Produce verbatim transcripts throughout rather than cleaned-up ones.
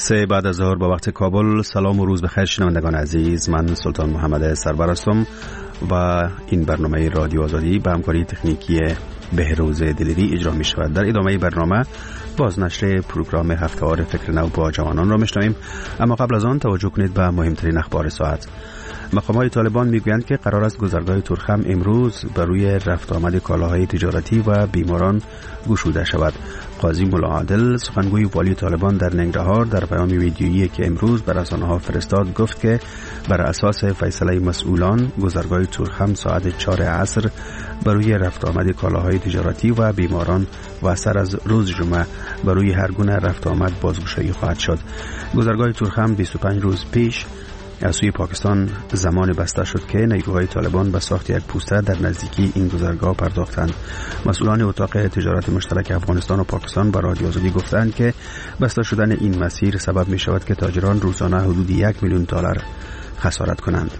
سه بعد از ظهر با وقت کابل. سلام و روز بخیر شنوندگان عزیز، من سلطان محمد سرور هستم و این برنامه رادیو آزادی به همکاری تکنیکی بهروز دلیری اجرا می شود. در ادامه برنامه بازنشر پروگرام هفته‌وار فکر نو با جوانان را میشنویم، اما قبل از آن توجه کنید به مهمترین اخبار ساعت. مقام‌های طالبان میگویند که قرار است گذرگاه تورخم امروز بر روی رفت آمد کالاهای تجارتی و بیماران گشوده شود. قاضی ملا عادل، سخنگوی والی طالبان در ننگرهار، در پیام ویدیویی که امروز بر رسانه‌ها فرستاد گفت که بر اساس فیصله مسئولان گذرگاه تورخم ساعت چهار عصر بر روی رفت آمد کالاهای تجارتی و بیماران و سر از روز جمعه بر روی هر گونه رفت آمد بازگشایی خواهد شد. گذرگاه تورخم بیست و پنج روز پیش از سوی پاکستان زمان بسته شد که نیروهای طالبان به ساخت یک پوسته در نزدیکی این گذرگاه پرداختند. مسئولان اتاق تجارت مشترک افغانستان و پاکستان به رادیو آزادی گفتند که بسته شدن این مسیر سبب می شود که تاجران روزانه حدود یک میلیون دلار خسارت کنند.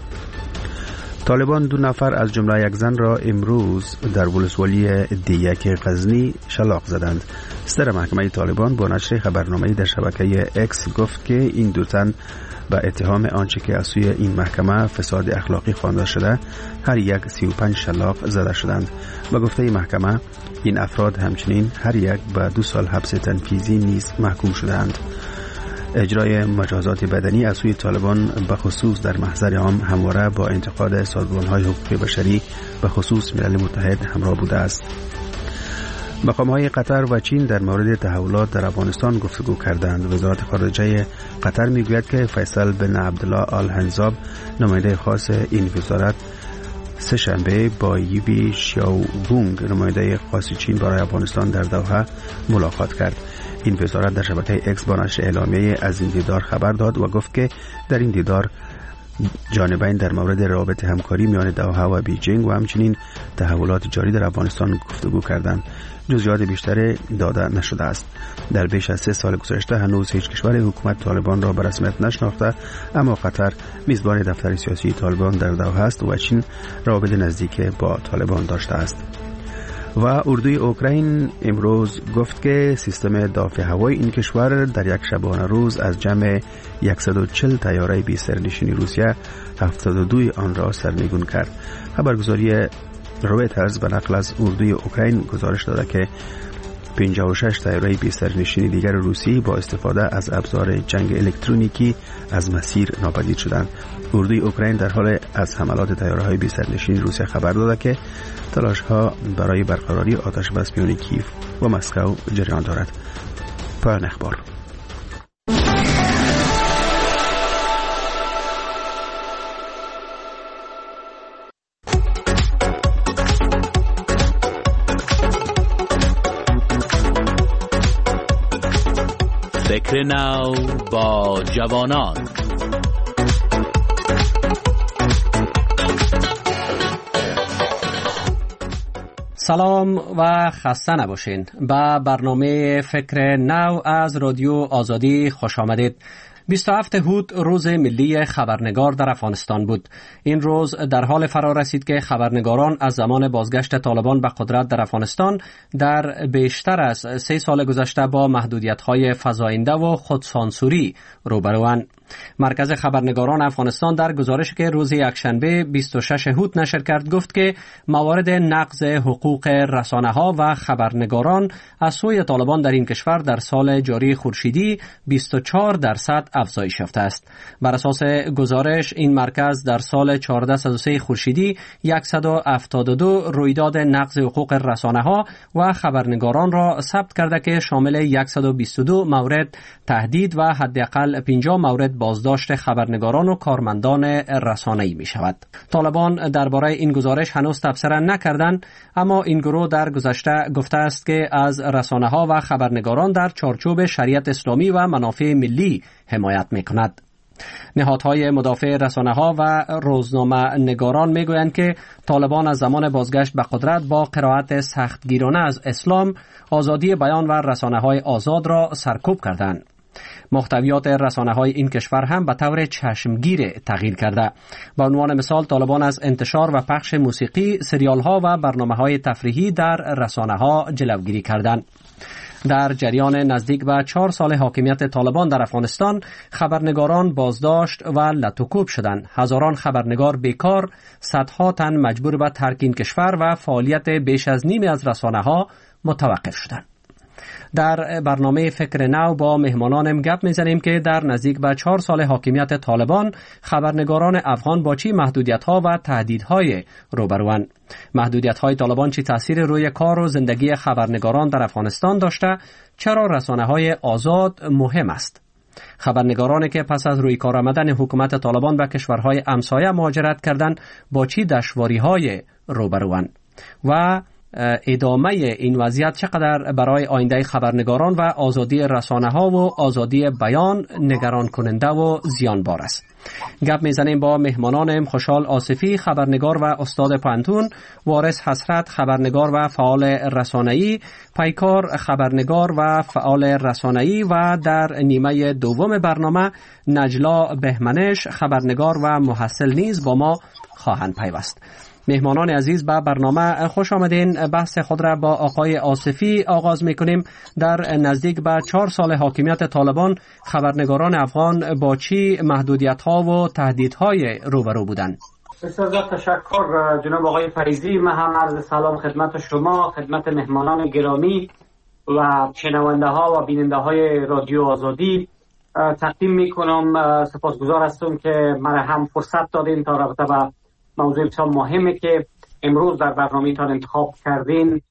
طالبان دو نفر از جمله یک زن را امروز در ولسوالی دیک غزنی شلاق زدند. صدر محکمه طالبان با نشر خبرنامه‌ای در شبکه اکس گفت که این دو تن به اتهام آنچه که از سوی این محکمه فساد اخلاقی خوانده شده هر یک سی و پنج شلاق زده شدند. به گفته محکمه این افراد همچنین هر یک به دو سال حبس تنفیذی نیز محکوم شدند. اجرای مجازات بدنی از سوی طالبان به خصوص در محضر عام همواره با انتقاد سازمان‌های حقوق بشری به خصوص ملل متحد همراه بوده است. مقام‌های قطر و چین در مورد تحولات در افغانستان گفتگو کردند. وزارت خارجه قطر میگوید که فیصل بن عبدالله آل هنزاب، نماینده خاص این وزارت، سه شنبه با یوی شیاوونگ، نماینده خاص چین برای افغانستان در دوحه ملاقات کرد. این وزارت در شبکه اکس با نشر اعلامیه از این دیدار خبر داد و گفت که در این دیدار جانبین در مورد روابط همکاری میان دوحه و بیجینگ و همچنین تحولات جاری در افغانستان گفتگو کردند. جزئیات بیشتری داده نشده است. در بیش از سه سال گذشته هنوز هیچ کشور حکومت طالبان را به رسمیت نشناخته، اما قطر میزبان دفتر سیاسی طالبان در دوحه است و چین روابط نزدیک با طالبان داشته است. و اردوی اوکراین امروز گفت که سیستم دفاع هوایی این کشور در یک شبانه روز از جمع صد و چهل طیاره بی سرنشین روسیه هفتاد و دو آن را سرنگون کرد. خبرگزاری رویترز به نقل از اردوی اوکراین گزارش داده که پنجاه و شش طیاره بی سرنشین دیگر روسی با استفاده از ابزار جنگ الکترونیکی از مسیر ناپدید شدند. اردوی اوکراین در حال از حملات طیاره‌های بی سرنشین روسیه خبر داده که تلاش‌ها برای برقراری آتش بس میان کیف و مسکو جریان دارد. پایان اخبار. فکر نو با جوانان. سلام و خسته نباشین. به برنامه فکر نو از رادیو آزادی خوش آمدید. بیست و هفتم هوت روز ملی خبرنگار در افغانستان بود. این روز در حال فرا رسید که خبرنگاران از زمان بازگشت طالبان به قدرت در افغانستان در بیشتر از سه سال گذشته با محدودیت‌های فزاینده و خودسانسوری روبروند. مرکز خبرنگاران افغانستان در گزارشی که روز یکشنبه بیست و ششم هوت نشر کرد گفت که موارد نقض حقوق رسانه‌ها و خبرنگاران از سوی طالبان در این کشور در سال جاری خورشیدی بیست و چهار درصد افزایش یافته است. بر اساس گزارش این مرکز در سال چهارصد و سه خورشیدی صد و هفتاد و دو رویداد نقض حقوق رسانه‌ها و خبرنگاران را ثبت کرده که شامل صد و بیست و دو مورد تهدید و حداقل پنجاه مورد بازداشت خبرنگاران و کارمندان رسانه‌ای می شود. طالبان درباره این گزارش هنوز تبصره نکردند، اما این گروه در گذشته گفته است که از رسانه‌ها و خبرنگاران در چارچوب شریعت اسلامی و منافع ملی حمایت می کند. نهادهای مدافع رسانه‌ها و روزنامه نگاران میگویند که طالبان از زمان بازگشت به قدرت با قرائت سختگیرانه از اسلام آزادی بیان و رسانه‌های آزاد را سرکوب کردند. محتویات رسانه‌های این کشور هم به طور چشمگیر تغییر کرده. به عنوان مثال طالبان از انتشار و پخش موسیقی، سریال‌ها و برنامه‌های تفریحی در رسانه‌ها جلوگیری کردند. در جریان نزدیک به چهار سال حاکمیت طالبان در افغانستان خبرنگاران بازداشت و لطوکوب شدند. هزاران خبرنگار بیکار، صدها تن مجبور به ترک این کشور و فعالیت بیش از نیمی از رسانه‌ها متوقف شدند. در برنامه فکر نو با مهمانانم گپ میزنیم که در نزدیک به چهار سال حاکمیت طالبان خبرنگاران افغان با چی محدودیت‌ها و تهدیدهای روبروند. محدودیت‌های طالبان چی تأثیر روی کار و زندگی خبرنگاران در افغانستان داشته؟ چرا رسانه‌های آزاد مهم است؟ خبرنگارانی که پس از روی کار آمدن حکومت طالبان به کشورهای همسایه مهاجرت کردند با چی دشواری‌های روبروند و ادامه این وضعیت چقدر برای آینده خبرنگاران و آزادی رسانه‌ها و آزادی بیان نگران کننده و زیانبار است. گپ میزنیم با مهمانانم: خوشحال آصفی، خبرنگار و استاد پانتون، وارث حسرت، خبرنگار و فعال رسانه‌ای، پیکار، خبرنگار و فعال رسانه‌ای، و در نیمه دوم برنامه نجلا بهمنش، خبرنگار و محصل نیز با ما خواهند پیوست. مهمانان عزیز، به برنامه خوش آمدین. بحث خود را با آقای آصفی آغاز میکنیم. در نزدیک به چهار سال حاکمیت طالبان خبرنگاران افغان با چی محدودیت‌ها و تهدیدهای روبرو بودند؟ بسیار تشکر جناب آقای فریضی. من هم عرض سلام خدمت شما، خدمت مهمانان گرامی و شنونده ها و بیننده های رادیو آزادی تقدیم میکنم. سپاسگزار هستم که مرا هم فرصت دادین تا رابطه با موضوع بسیار مهمه که امروز در برنامه‌تان انتخاب کردین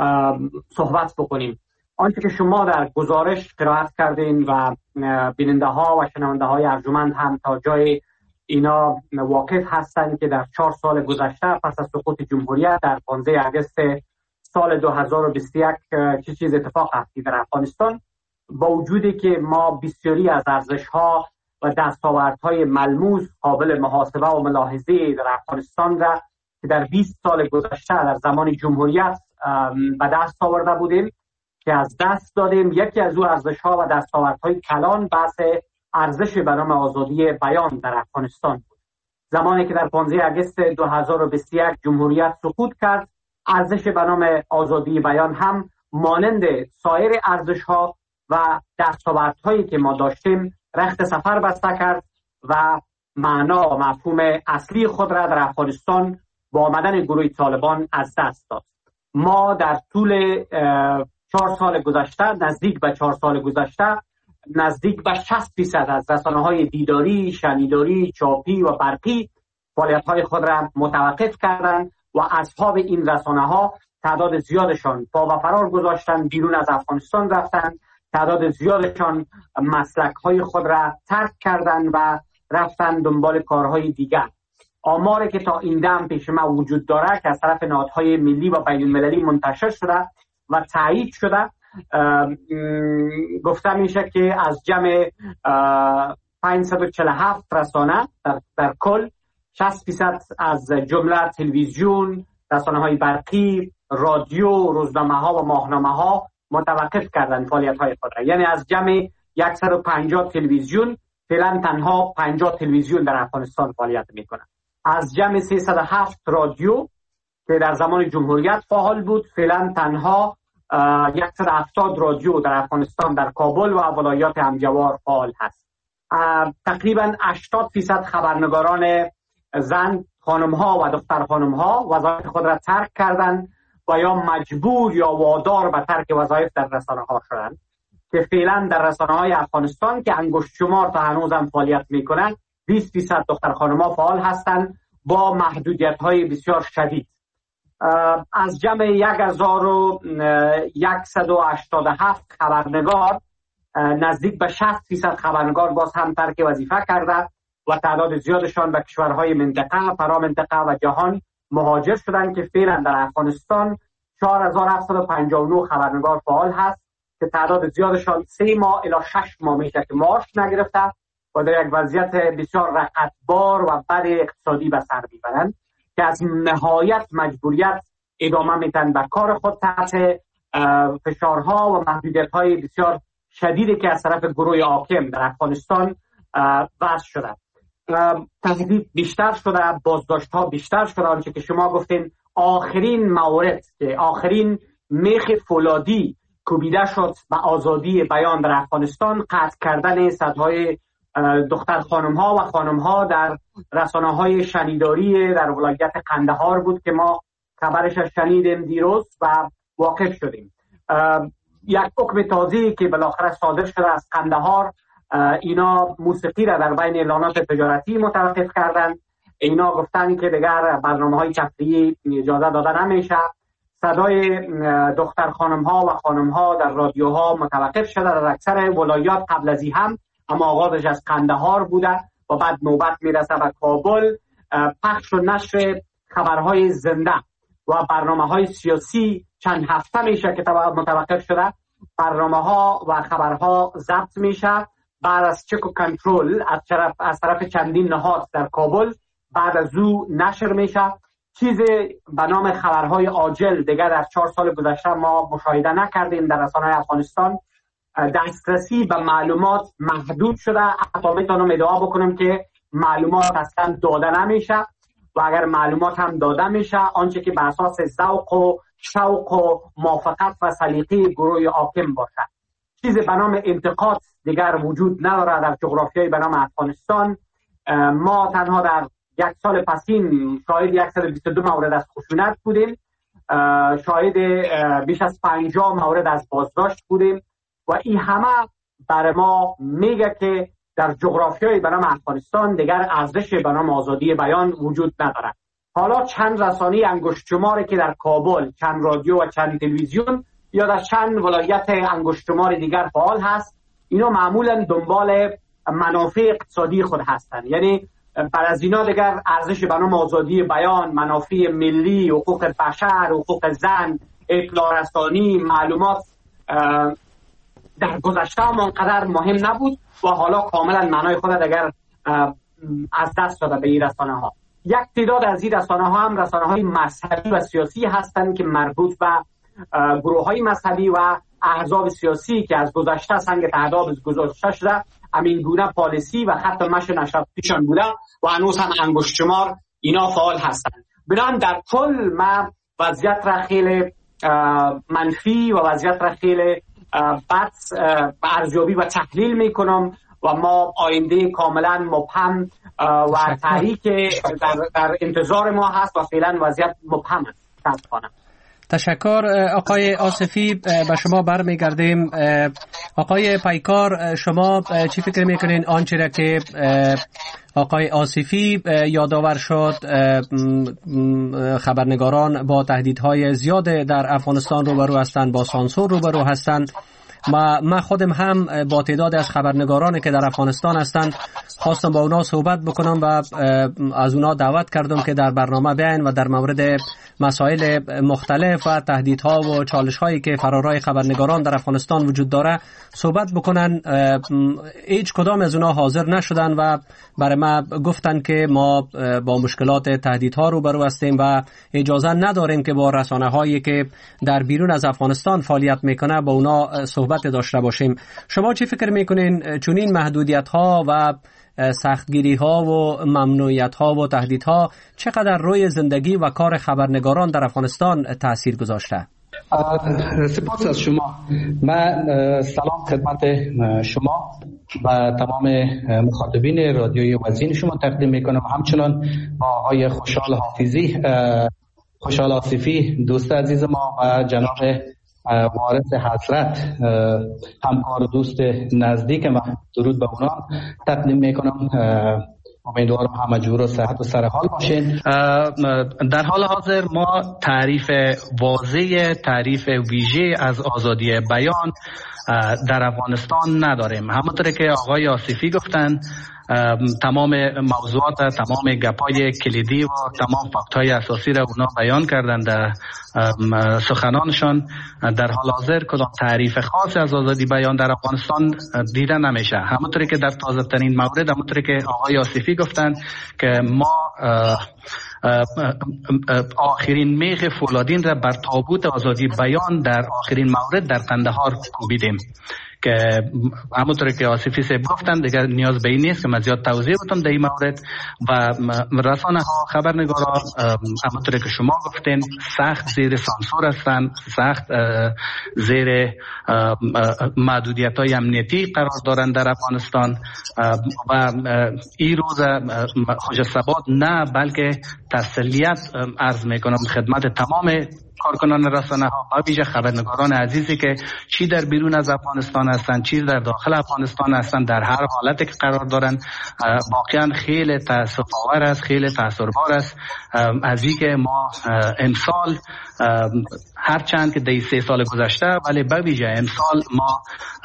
صحبت بکنیم. آنچه که شما در گزارش قرائت کردین و بیننده ها و شنونده های ارجمند هم تا جای اینا واقف هستند که در چهار سال گذشته پس از سقوط جمهوریت در پانزده آگوست سال دو هزار و بیست و یک چه چیز اتفاق افتاد در افغانستان، با وجودی که ما بسیاری از ارزش‌ها و دستاوردهای ملموس قابل محاسبه و ملاحظه در افغانستان را که در بیست سال گذشته در زمان جمهوریت به دست آورده بودیم که از دست دادیم. یکی از او ارزش‌ها و دستاوردهای کلان بحث ارزش به نام آزادی بیان در افغانستان بود. زمانی که در پانزده آگوست دو هزار و بیست و یک جمهوریت سقوط کرد، ارزش به نام آزادی بیان هم مانند سایر ارزش‌ها و دستاوردهایی که ما داشتیم رخت سفر بسته کرد و معنا و مفهوم اصلی خود را در افغانستان با آمدن گروه طالبان از دست داد. ما در طول چهار سال گذشته، نزدیک به چهار سال گذشته، نزدیک به شصت درصد از رسانه‌های دیداری، شنیداری، چاپی و برقی فعالیت‌های خود را متوقف کردند و اصحاب این رسانه‌ها تعداد زیادشان پا و فرار گذاشتند، بیرون از افغانستان رفتند. تعداد زیادشان مسلک‌های خود را ترک کردند و رفتند دنبال کارهای دیگر. آماری که تا این دم پیش ما وجود داره که از طرف نهادهای ملی و بین‌المللی منتشر شده و تایید شده، گفته میشه که از جمع پانصد و چهل و هفت رسانه در, در کل شصت درصد از جمله تلویزیون، رسانه‌های برقی، رادیو، روزنامه‌ها و ماهنامه‌ها متوقف کردن فعالیت‌های خود را. یعنی از جمع صد و پنجاه تلویزیون فعلا تنها پنجاه تلویزیون در افغانستان فعالیت میکنند. از جمع سیصد و هفت رادیو که در زمان جمهوریت فعال بود، فعلا تنها صد و هفتاد رادیو در افغانستان در کابل و ولایات همجوار فعال هست. تقریبا هشتاد درصد خبرنگاران زن، خانم‌ها و دختر خانم‌ها وظایف خود را ترک کردند و یا مجبور یا وادار به ترک وظایف در رسانه‌ها شدند که فعلا در رسانه‌های افغانستان که انگشت شمار تا هنوز هم فعالیت می‌کنند بیست درصد دختر خانم‌ها فعال هستند با محدودیت‌های بسیار شدید. از جمع هزار و صد و هشتاد و هفت خبرنگار نزدیک به شصت درصد خبرنگار باز هم ترک وظیفه کرده و تعداد زیادشان به کشورهای منطقه، فرامنطقه و جهان مهاجر شدند که فعلا در افغانستان چهار هزار و هفتصد و پنجاه و نه خبرنگار فعال هست که تعداد زیادشان سه ماه الی شش ماه میشه که معاش نگرفته و در یک وضعیت بسیار رقتبار و بد اقتصادی به سر میبرند که از نهایت مجبوریت ادامه میتن به کار خود تحت فشارها و محدودیت‌های بسیار شدیدی که از طرف گروه حاکم در افغانستان وضع شده. تهدید بیشتر شده، بازداشت‌ها بیشتر شده. آنچه که شما گفتین آخرین مورد که آخرین میخ فولادی کوبیده شد به آزادی بیان در افغانستان، قطع کردن صدهای دختر خانم ها و خانم ها در رسانه های شنیداری در ولایت قندهار بود که ما خبرش شنیدیم دیروز و واقف شدیم. یک حکم تازه‌ای که بالاخره صادر شده از قندهار، اینا موسیقی را در بین اعلانات تجارتی متوقف کردند. اینا گفتن که دیگر برنامه‌های تفریحی اجازه داده نمیشه. صدای دختر خانم ها و خانم ها در رادیوها متوقف شده در اکثر ولایات قبل از این هم، اما آغازش از قندهار بوده و بعد نوبت میرسه به کابل. پخش و نشر خبرهای زنده و برنامه‌های سیاسی چند هفته میشه که متوقف شده. برنامه‌ها و خبرها ضبط میشه بعد از چک و کنترل از طرف از طرف چندین نهاد در کابل، بعد از او نشر میشه. چیز به نام خبرهای عاجل دیگر در چهار سال گذشته ما مشاهده نکردیم در رسانه‌های افغانستان. دسترسی به معلومات محدود شده. حتی میتونم ادعا بکنم که معلومات اصلا داده نمیشه و اگر معلومات هم داده میشه آنچه که بر اساس ذوق و شوق و موافقت و سلیقه گروه حاکم باشه. چیز به نام انتقاد دیگر وجود نداره در جغرافیای به نام افغانستان. ما تنها در یک سال پسین شاهد صد و بیست و دو مورد از خشونت بودیم، شاهد بیش از پنجاه مورد از بازداشت بودیم و این همه برای ما میگه که در جغرافیای به نام افغانستان دیگر ارزش به نام آزادی بیان وجود نداره. حالا چند رسانه انگشت شماری که در کابل، چند رادیو و چند تلویزیون یا در چند ولایت انگشت شمار دیگر فعال هست، اینا معمولا دنبال منافع اقتصادی خود هستند. یعنی بر از اینا دیگر ارزش به نام آزادی بیان، منافع ملی، حقوق بشر، حقوق زن، اطلاع رسانی، معلومات در گذشته هم آنقدر مهم نبود و حالا کاملا معنای خود دیگر از دست داده به این رسانه ها. یک تعداد از این رسانه ها هم رسانه های مذهبی و سیاسی هستند که مربوط به گروه های مذهبی و احزاب سیاسی که از گذشته سنگ تعداد گذاشته شده، همین گونه پالیسی و خط مشی نشاطیشان بوده و هنوز هم انگشت شمار اینا فعال هستند. بنابراین در کل من وضعیت را خیلی منفی و وضعیت را خیلی بد ارزیابی و تحلیل میکنم و ما آینده کاملا مبهم و تحریک در, در انتظار ما هست و فعلا وضعیت مبهم است. تشکر آقای آصفی. به شما برمیگردیم. آقای پیکار، شما چی فکر میکنین آنچه را که آقای آصفی یادآور شد، خبرنگاران با تهدیدهای زیاد در افغانستان روبرو هستند، با سانسور روبرو هستند. ما من خودم هم با تعداد از خبرنگارانی که در افغانستان هستند خواستم با اونا صحبت بکنم و از اونا دعوت کردم که در برنامه بیاین و در مورد مسائل مختلف و تهدیدها و چالش‌هایی که فرارای خبرنگاران در افغانستان وجود داره صحبت بکنن. هیچ کدام از اونا حاضر نشدن و برای ما گفتن که ما با مشکلات تهدیدها روبرو هستیم و اجازه نداریم که با رسانه‌هایی که در بیرون از افغانستان فعالیت میکنه با اونا صحبت داشته باشیم. شما چی فکر میکنین چون این محدودیت‌ها و سختگیری‌ها و ممنوعیت‌ها و تهدیدها چقدر روی زندگی و کار خبرنگاران در افغانستان تأثیر گذاشته؟ سپاس از شما. من سلام خدمت شما و تمام مخاطبین رادیوی وزین شما تقدیم میکنم. همچنان با آقای خوشحال حافظی، خوشحال آصفی دوست عزیز ما و جناب وارث حضرت همکار و دوست نزدیک من، درود به اونا تقدیم میکنم. امیدوارم همه جور و صحت و سرحال باشین. در حال حاضر ما تعریف واضح، تعریف ویژه از آزادی بیان در افغانستان نداریم. همونطور که آقای آصفی گفتن، تمام موضوعات، تمام گپای کلیدی و تمام فاکت‌های اساسی را اونا بیان کردن در سخنانشان. در حال حاضر کدام تعریف خاص از آزادی بیان در افغانستان دیده نمیشه. همونطوری که در تازه ترین مورد، همونطوری که آقای آصفی گفتن که ما آخرین میخ فولادین را بر تابوت آزادی بیان در آخرین مورد در قندهار کوبیدیم که همونطور که آصفی صاحب گفتن دیگر نیاز به این نیست که من زیاد توضیح بدم در این مورد. و رسانه ها، خبرنگاران همونطور که شما گفتین سخت زیر سانسور هستند، سخت زیر محدودیت های امنیتی قرار دارند در افغانستان و این روز خوش ثبات نه بلکه تسلیت عرض میکنم خدمت تمام کارکنان رسانه ها و ویژه خبرنگاران عزیزی که چی در بیرون از افغانستان هستند چی در داخل افغانستان هستند، در هر حالتی که قرار دارند واقعا خیلی تأسف آور است، خیلی تأثیربار است از این که ما امسال هرچند که در سه سال گذشته ولی به ویژه امسال ما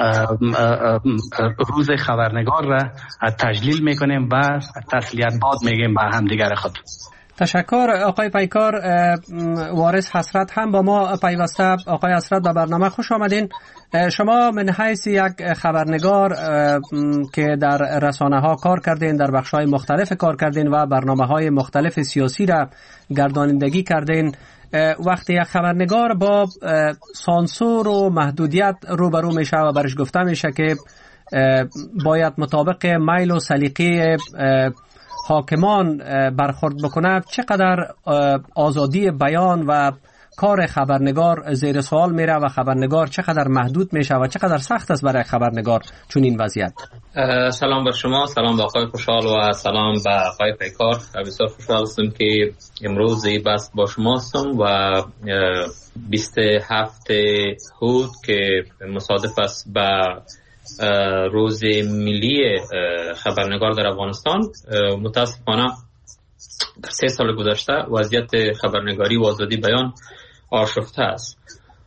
روز خبرنگار را تجلیل میکنیم و تسلیت باد میگیم به همدیگر خود. تشکر آقای پیکار. وارث حسرت هم با ما پیوسته. آقای حسرت به برنامه خوش آمدین. شما من حیث یک خبرنگار که در رسانه ها کار کردین، در بخش های مختلف کار کردین و برنامه های مختلف سیاسی را گردانندگی کردین، وقتی یک خبرنگار با سانسور و محدودیت روبرو میشه و برش گفته میشه که باید مطابق میل و سلیقه حاکمان برخورد بکنه، چقدر آزادی بیان و کار خبرنگار زیر سوال میره و خبرنگار چقدر محدود میشه و چقدر سخت است برای خبرنگار چون این وضعیت؟ سلام بر شما، سلام به آقای خوشحال و سلام به آقای پیکار. بسیار خوشحال هستم که امروز بس با شما هستم و بیست و هفت هود که مصادف است با روز ملی خبرنگار در افغانستان، متاسفانه در سه سال گذشته وضعیت خبرنگاری و آزادی بیان آشفته است.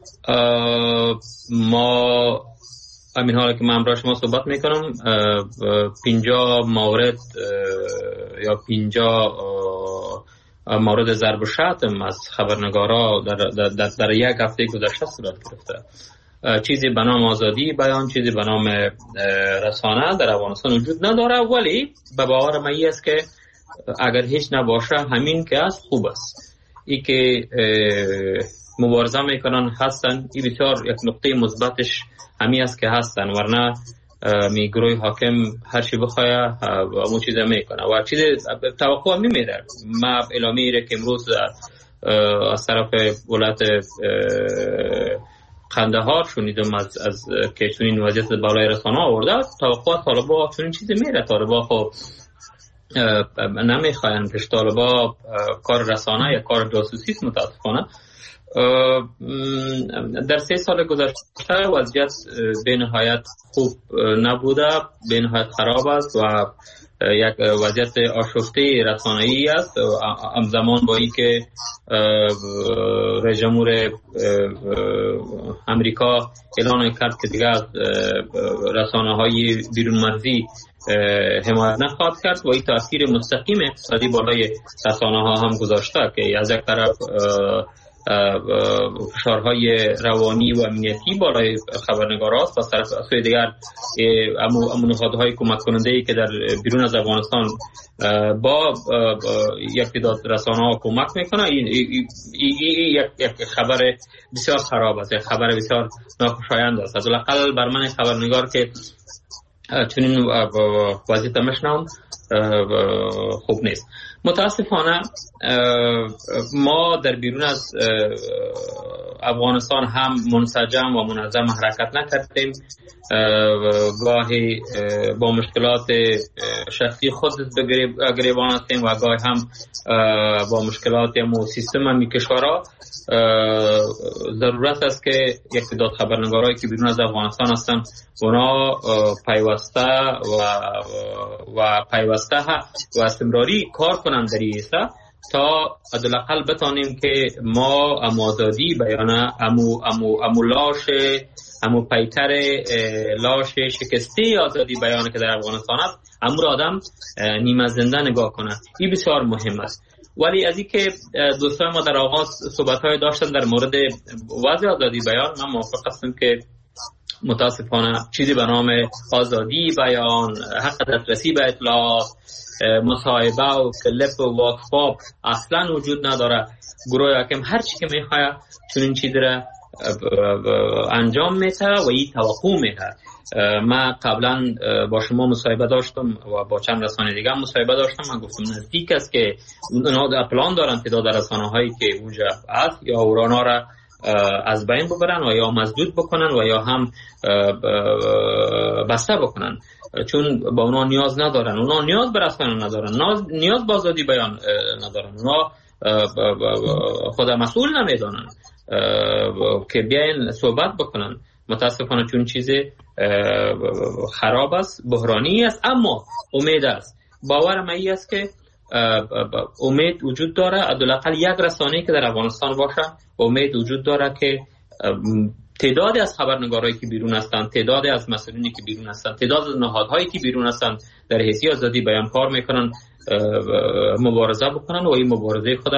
ما همین حالا که من امروز شما صحبت میکنم پنجاه مورد یا پنجاه مورد ضرب و شتم از خبرنگارا در, در, در, در یک هفته گذشته صورت گرفته. چیزی به نام آزادی بیان، چیزی به نام رسانه در افغانستان وجود نداره، ولی به باور من است که اگر هیچ نباشه همین که است خوب است. ای که مبارزه میکنن هستن، این بسیار یک نقطه مثبتش همین است که هستن، ورنه می گروه حاکم هر چی بخواه همون چیز میکنه و چیز توقع نمیره. ما اعلامی را که امروز از طرف ولایت قندهار شنیدم از از که چنین وضعیت بالای رسانه آورده، توقعات طالبا چنین چیزی میره. طالبا خب نمیخواین که طالبا کار رسانه یا کار جاسوسی است. متاسفانه در سه سال گذشته وضعیت به نهایت خوب نبوده، به نهایت خراب است و یک وضعیت آشفته رسانه‌ای است. همزمان با این که رئیس جمهور امریکا اعلان کرد که دیگر رسانه‌های بیرون مرزی حمایت نخواهد کرد و این تاثیر مستقیم اقتصادی بالای رسانه‌ها هم گذاشته که از یک طرف فشارهای روانی و امنیتی بالای خبرنگاران است و از طرف سوی دیگر امو نهادهای کمک کننده‌ای که در بیرون از افغانستان با یک تعداد رسانه‌ها کمک میکنه. این یک خبر بسیار خراب است، یک خبر بسیار ناخوشایند است. از الاقل بر من خبرنگار که چنین وضعیت مشنم خوب نیست. متاسفانه ما در بیرون از افغانستان هم منسجم و منظم حرکت نکردیم. گاهی با مشکلات شخصی خود گریبان هستیم و گاهی هم با مشکلات و سیستم همی کشورها. ضرورت است که یک تعداد خبرنگارایی که بیرون از افغانستان هستند اونا پیوسته و و پیوسته و استمراری کار کنند در این تا حداقل بتانیم که ما ام آزادی بیانه امو امو امو لاش امو پیکر لاش شکسته آزادی بیانه که در افغانستان است امو را آدم نیمه زنده نگاه کنه. این بسیار مهم است. ولی از این که دوستان ما در آغاز صحبت‌های داشتن در مورد وضع آزادی بیان، من موافق هستم که متاسفانه چیزی به نام آزادی بیان، حق دسترسی به اطلاعات، مصاحبه و کلپ و واکس پاپ اصلا وجود نداره. گروه حاکم هر چی که میخواه چون این چیزی را انجام میده و این توقع میده. من قبلا با شما مصاحبه داشتم و با چند رسانه دیگه هم مصاحبه داشتم. من گفتم نزدیک است که اونها در پلان دارن تعداد رسانه هایی که اونجا هست یا اورانا را از بین ببرن و یا مسدود بکنن و یا هم بسته بکنن، چون با اونا نیاز ندارن. اونا نیاز به رسانه ندارن، نیاز به آزادی بیان ندارن. اونا خود مسئول نمیدانن که بیاین صحبت بکنن. متاسفانه چون چیز خراب است، بحرانی است، اما امید است. باور من این است که امید وجود داره. حداقل یک رسانه‌ای که در افغانستان باشه، امید وجود داره که تعدادی از خبرنگارایی که بیرون هستند، تعدادی از مسئولینی که بیرون هستند، تعداد از نهادهایی که بیرون هستند در حیثیت آزادی بیان کار میکنن، مبارزه بکنن و این مبارزه خود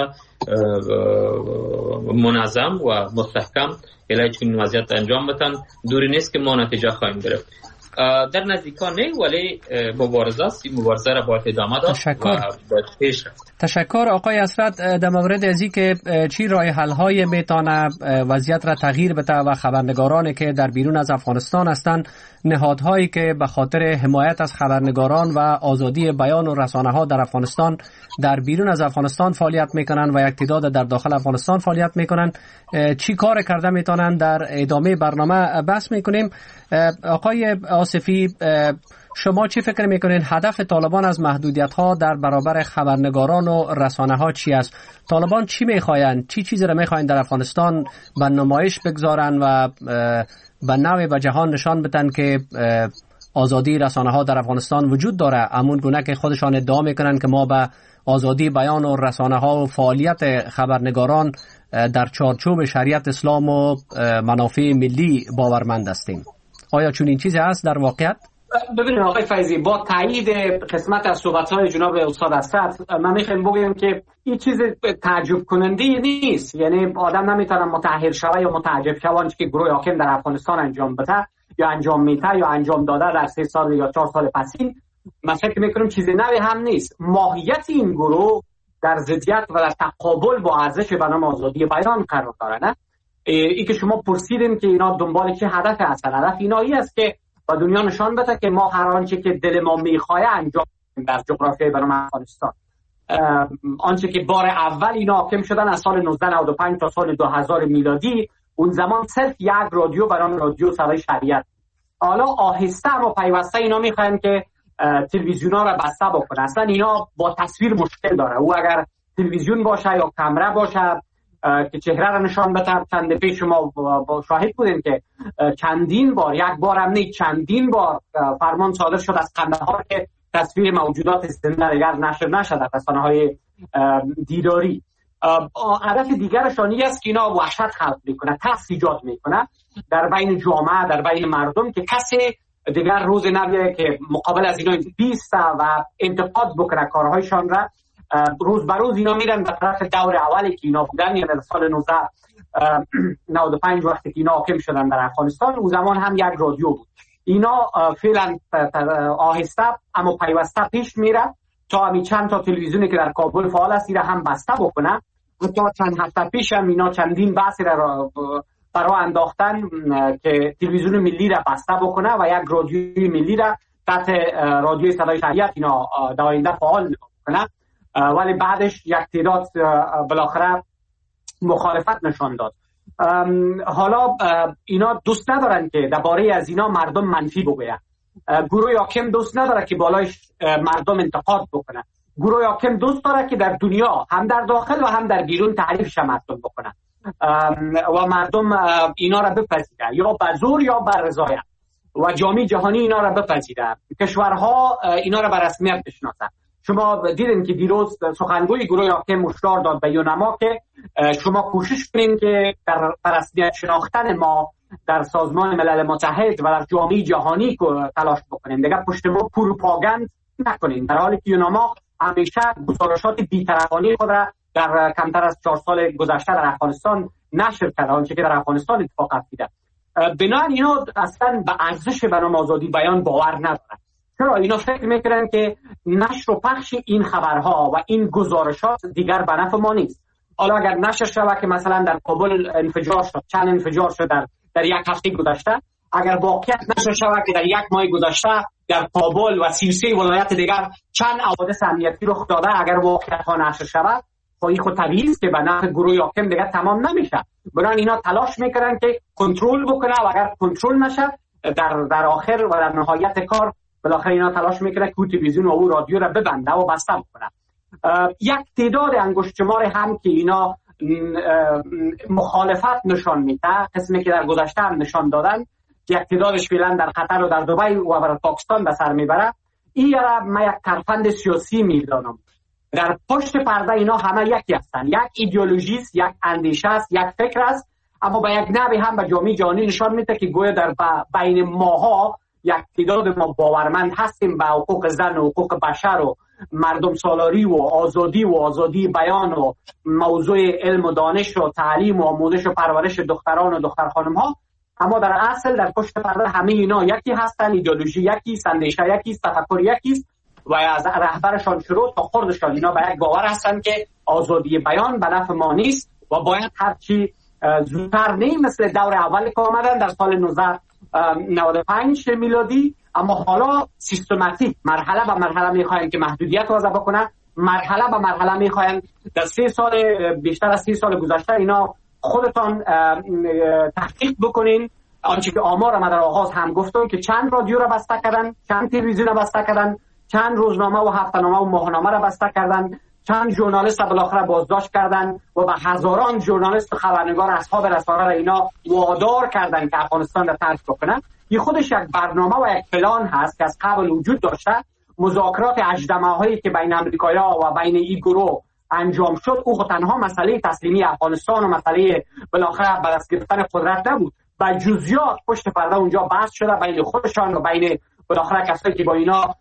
منظم و مستحکم علیه چنین وضعیت انجام بدن. دوری نیست که ما نتیجه خواهیم گرفت. در نزدیکان نه، ولی مبارزه است. این مبارزه را باید ادامه داد و باید پیش رفت. تشکر آقای اسرت. در مورد ازی که چی راه حل های میتونه وضعیت را تغییر بده و خبرنگارانی که در بیرون از افغانستان هستند، نهادهایی که به خاطر حمایت از خبرنگاران و آزادی بیان و رسانه ها در افغانستان در بیرون از افغانستان فعالیت میکنن و یک تعداد در داخل افغانستان فعالیت میکنن، چی کار کرده میتونن در ادامه برنامه بحث میکنیم. آقای آصفی، شما چی فکر میکنین هدف طالبان از محدودیت ها در برابر خبرنگاران و رسانه ها چی است؟ طالبان چی میخواین؟ چی چیزی را میخواین در افغانستان به نمایش بگذارن و به نوع به جهان نشان بدن که آزادی رسانه ها در افغانستان وجود داره، همون گونه که خودشان ادعا میکنن که ما به آزادی بیان و رسانه ها و فعالیت خبرنگاران در چارچوب شریعت اسلام و منافع ملی باورمند هستیم؟ آیا چون این چیزی هست در واقعیت؟ ببینید آقای فیضی، با تایید قسمت از صحبت‌های جناب استاد اسرت، من میخوام بگم که این چیز تعجب کننده نیست. یعنی آدم نمیتونه متأهل شوه یا متعجب شوه که گروه حاکم در افغانستان انجام بده یا انجام میده یا انجام داده در سه سال یا چهار سال پسین. من فکر میکنم چیز نوی هم نیست. ماهیت این گروه در ضدیت و در تقابل با ارزش به نام آزادی بیان قرار داره. نه ای که شما پرسیدین که اینا دنبال چه هدف هستن، هدف اینایی است که با دنیا نشان بده که ما هر آنچه که دل ما میخواه انجام در جغرافیای به نام افغانستان. آنچه که بار اول اینا حاکم شدن از سال نوزده نود و پنج تا سال دو هزار میلادی، اون زمان صرف یک رادیو به نام رادیو صدای شریعت. حالا آهسته اما پیوسته اینا میخواین که تلویزیونا را بسته بکنه. اصلا اینا با تصویر مشکل داره. او اگر تلویزیون باشه یا کامera باشه که چهره را نشان بده، چند پیش شما با شاهد بودین که چندین بار، یک بار هم نه چندین بار فرمان صادر شد از قندهار که تصویر موجودات زنده دیگر نشر نشد در رسانه‌های دیداری. هدف دیگرشان این است که اینا وحشت خلق میکنه، ترس ایجاد میکنه در بین جامعه، در بین مردم، که کسی دیگر روز نبیه که مقابل از اینا بیسته و انتقاد بکنه کارهایشان را. روز به روز اینا میرن به طرف دور اولی که اینا بودن، یعنی در سال نوزده نود و پنج وقتی که اینا حاکم شدن در افغانستان، اون زمان هم یک رادیو بود. اینا فعلا آهسته اما پیوسته پیش میره تا همین چند تا تلویزیونی که در کابل فعال است اینا هم بسته بکنه. تا چند هفته پیش هم اینا چندین بحثی را برای انداختن که تلویزیون ملی را بسته بکنه و یک رادیوی ملی را تحت رادیوی صدای شریعت اینا در آینده فعال بکنه. ولی بعدش یک تعداد بالاخره مخالفت نشان داد. حالا اینا دوست ندارن که درباره از اینا مردم منفی بگوین. گروه حاکم دوست نداره که بالایش مردم انتقاد بکنه. گروه حاکم دوست داره که در دنیا هم در داخل و هم در بیرون تعریفش مردم بکنه و مردم اینا را بپذیره، یا به زور یا به رضایت، و جامعه جهانی اینا را بپذیره، کشورها اینا را به رسمیت بشناسن. شما دیدین که دیروز سخنگوی گروه حاکم هشدار داد به یونما که شما کوشش کنین که در رسمیت شناختن ما در سازمان ملل متحد و در جامعه جهانی تلاش بکنین، دیگه پشت ما پروپاگاند نکنین. در حالی که یونما همیشه گزارشات بی‌طرفانه خود را در کمتر از چهار سال گذشته در افغانستان نشر کرده، آنچه که در افغانستان اتفاق افتاده. بنابراین اینا اصلا به ارزش به نام آزادی بیان باور ندارن. چرا؟ اینا فکر میکنن که نشر و پخش این خبرها و این گزارشات دیگر به نفع ما نیست. حالا اگر نشه شود که مثلا در کابل انفجار شد، چند انفجار شد در در یک هفته گذشته، اگر واقعیت نشه شود که در یک ماه گذشته در کابل و سی و سه ولایت دیگر چند حوادث امنیتی رخ داده، اگر واقعیت ها نشه شود، خب این خود طبیعی است که به نفع گروه حاکم دیگر تمام نمیشه. برای اینا تلاش میکنن که کنترل بکنه و اگر کنترل نشه در در آخر و در نهایت کار بالاخره اینا تلاش میکنه که تلویزیون و رادیو را ببنده و بسته بکنه. یک تعداد انگشت شمار هم که اینا مخالفت نشان میده، قسمی که در گذشته هم نشان دادن، یک تعدادش فعلا در قطر و در دبی و در پاکستان به سر میبره. این را من یک ترفند سیاسی میدانم. در پشت پرده اینا همه یکی هستند، یک ایدئولوژی است، یک اندیشه است، یک فکر است، اما به یک نحوی هم به جامعه جهانی نشان میده که گویا در بین ماها یک تعداد ما باورمند هستیم به حقوق زن و حقوق بشر و مردم سالاری و آزادی و آزادی بیان و موضوع علم و دانش و تعلیم و آموزش و پرورش دختران و دختر خانم ها. اما در اصل در پشت پرده همه اینا یکی هستن، ایدئولوژی یکی است، اندیشه یکی است، تفکر یکی است و از رهبرشان شروع تا خردشان اینا به یک باور هستن که آزادی بیان به نفع ما نیست و باید هرچی زودتر، نه مثل دور اول که آمدن در سال نوزده نود و پنج میلادی، اما حالا سیستماتیک مرحله به مرحله میخواین که محدودیت وضع بکنن، مرحله به مرحله میخواین. در سه سال بیشتر از سه سال گذشته اینا خودتان تحقیق بکنین آنچه که آمار ما در آغاز هم گفتم که چند رادیو را بسته کردن، چند تلویزیون را بسته کردن، چند روزنامه و هفته‌نامه و ماهنامه را بسته کردن، چند ژورنالیست را بالاخره بازداشت کردن و به هزاران ژورنالیست و خبرنگار اصحاب رسانه را اینا وادار کردن که افغانستان را ترک بکنن. این خودش یک برنامه و یک پلان هست که از قبل وجود داشته. مذاکرات هجده‌ماهه‌ای که بین امریکایی‌ها و بین این گروه انجام شد، او تنها مسئله تسلیمی افغانستان و مسئله بالاخره به دست گرفتن قدرت نبود، با جزئیات پشت پرده اونجا بحث شده بین خودشان و بین بالاخره کسایی که با اینا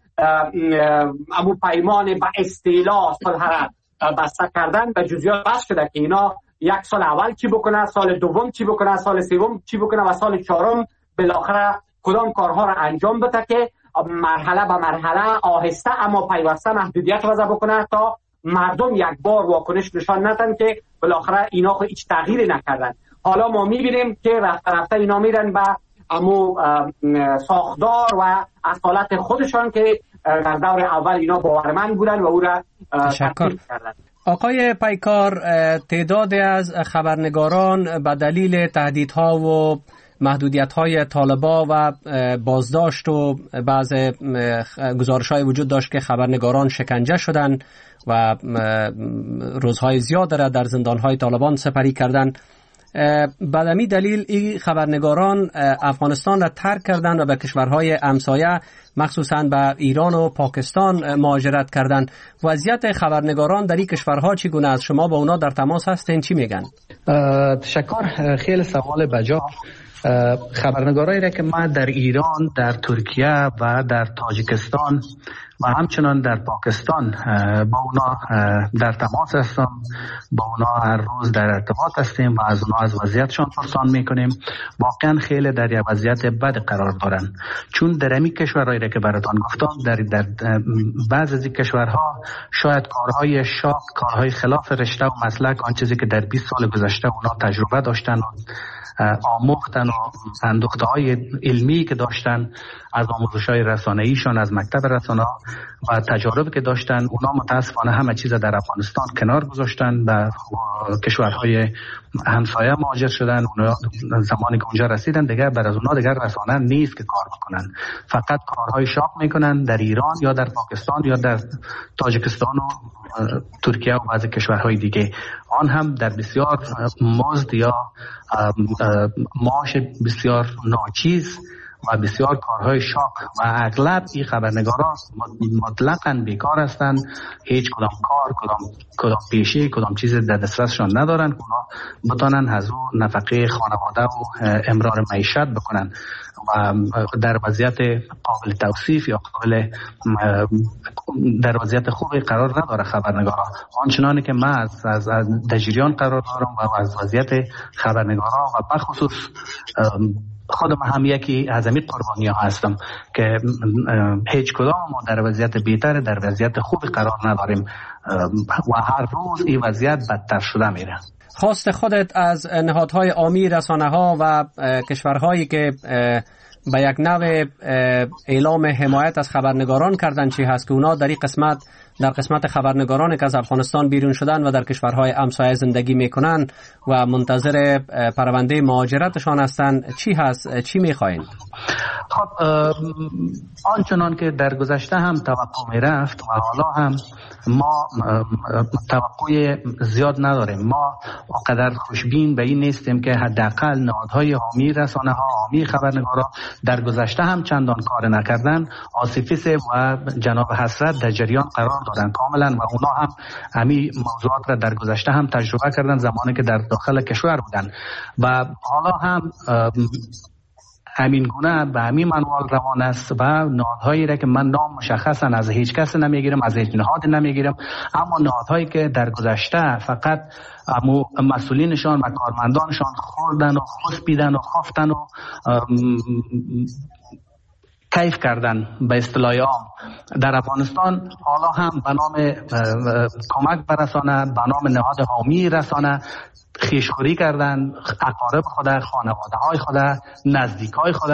امو پیمان به اصطلاح صلح بسته کردن، به جزئیات بحث شده که اینا یک سال اول چی بکنه، سال دوم چی بکنه، سال سوم چی بکنه و سال چهارم بالاخره کدام کارها را انجام بده که مرحله به مرحله آهسته اما پیوسته محدودیت وضع بکنه تا مردم یک بار واکنش نشان ندن که بالاخره اینا خود هیچ تغییری نکردن. حالا ما میبینیم که رفته رفته اینا میرن به امو ساختار و اصالت خودشان که در دور اول اینا باورمند بودن و او را تشکر کردن. آقای پیکار، تعدادی از خبرنگاران به دلیل تهدیدها و محدودیت‌های طالبا و بازداشت و بعض گزارش‌های وجود داشت که خبرنگاران شکنجه شدند و روزهای زیاد را در زندان‌های طالبان سپری کردند. به همین دلیل این خبرنگاران افغانستان را ترک کردند و به کشورهای همسایه مخصوصاً به ایران و پاکستان مهاجرت کردند. وضعیت خبرنگاران در این کشورها چگونه است؟ شما با اونا در تماس هستین؟ چی میگن؟ تشکر، خیلی سوال بجا. خبرنگارایی را که ما در ایران، در ترکیه و در تاجیکستان و همچنان در پاکستان با اونا در تماس هستم، با اونا هر روز در ارتباط هستیم و از اونا از وضعیتشان پرسان میکنیم. واقعا خیلی در یک وضعیت بد قرار دارن، چون در همین کشورهایی که براتون گفتم در در بعضی از این کشورها شاید کارهای شاق، کارهای خلاف رشته و مسلک، آن چیزی که در بیست سال گذشته اونا تجربه داشتن و آموختن و اندوخته های علمی که داشتن از آموزش های رسانه ایشان از مکتب رسانه و تجارب که داشتن، اونا متاسفانه همه چیز در افغانستان کنار گذاشتن و کشورهای همسایه مهاجر شدن. اونا زمانی که اونجا رسیدن دیگه بر از اونا دیگر رسانه نیست که کار بکنن، فقط کارهای شاق میکنن در ایران یا در پاکستان یا در تاجیکستان و ترکیه و بعضی کشورهای دیگه، آن هم در بسیار مزد یا معاش بسیار ناچیز و بسیار کارهای شاق و اغلب این خبرنگاران مطلقاً بیکار هستند، هیچ کدام کار، کدام کدام پیشه، کدام چیز در دسترسشان ندارن که اونا بتونن از اون نفقه خانواده و امرار معیشت بکنن و در وضعیت قابل توصیف یا قابل در وضعیت خوبی قرار نداره خبرنگارا. آنچنانی که من از از در جریان قرار دارم و از وضعیت خبرنگارا و بخصوص خودم هم یکی از همین قربانی ها هستم که هیچ کدام ما در وضعیت بهتر، در وضعیت خوبی قرار نداریم و هر روز این وضعیت بدتر شده میره. خواست خودت از نهادهای عامی، رسانه ها و کشورهایی که به یک نوع اعلام حمایت از خبرنگاران کردن چی هست که اونا در این قسمت در قسمت خبرنگارانی که از افغانستان بیرون شدن و در کشورهای همسایه زندگی میکنن و منتظر پرونده مهاجرتشان هستن چی هست، چی میخواین؟ خب آنچنان که در گذشته هم توقع میرفت و حالا هم ما توقع زیاد نداریم. ما قدر خوشبین به این نیستیم که حداقل نهادهای حامی رسانه ها، حامی خبرنگارا در گذشته هم چندان کار نکردن. آصفیس و جناب حسرت در جریان قرار دادن کاملا و اونا هم همین موضوعات را در گذشته هم تجربه کردن زمانی که در داخل کشور بودن و حالا هم همین گونه به همین منوال روان است و نهادهایی را که من نام مشخصا از هیچ کس نمیگیرم، از هیچ نهاد نمیگیرم، اما نهادهایی که در گذشته فقط مسئولینشان و کارمندانشان خوردن و خسبیدن و خفتن و کیف کردن به اصطلاح عام در افغانستان، حالا هم به نام کمک به رسانه، به نام نهاد حامی رسانه خیشخوری کردن، اقارب خود، خانواده های خود، نزدیک های خود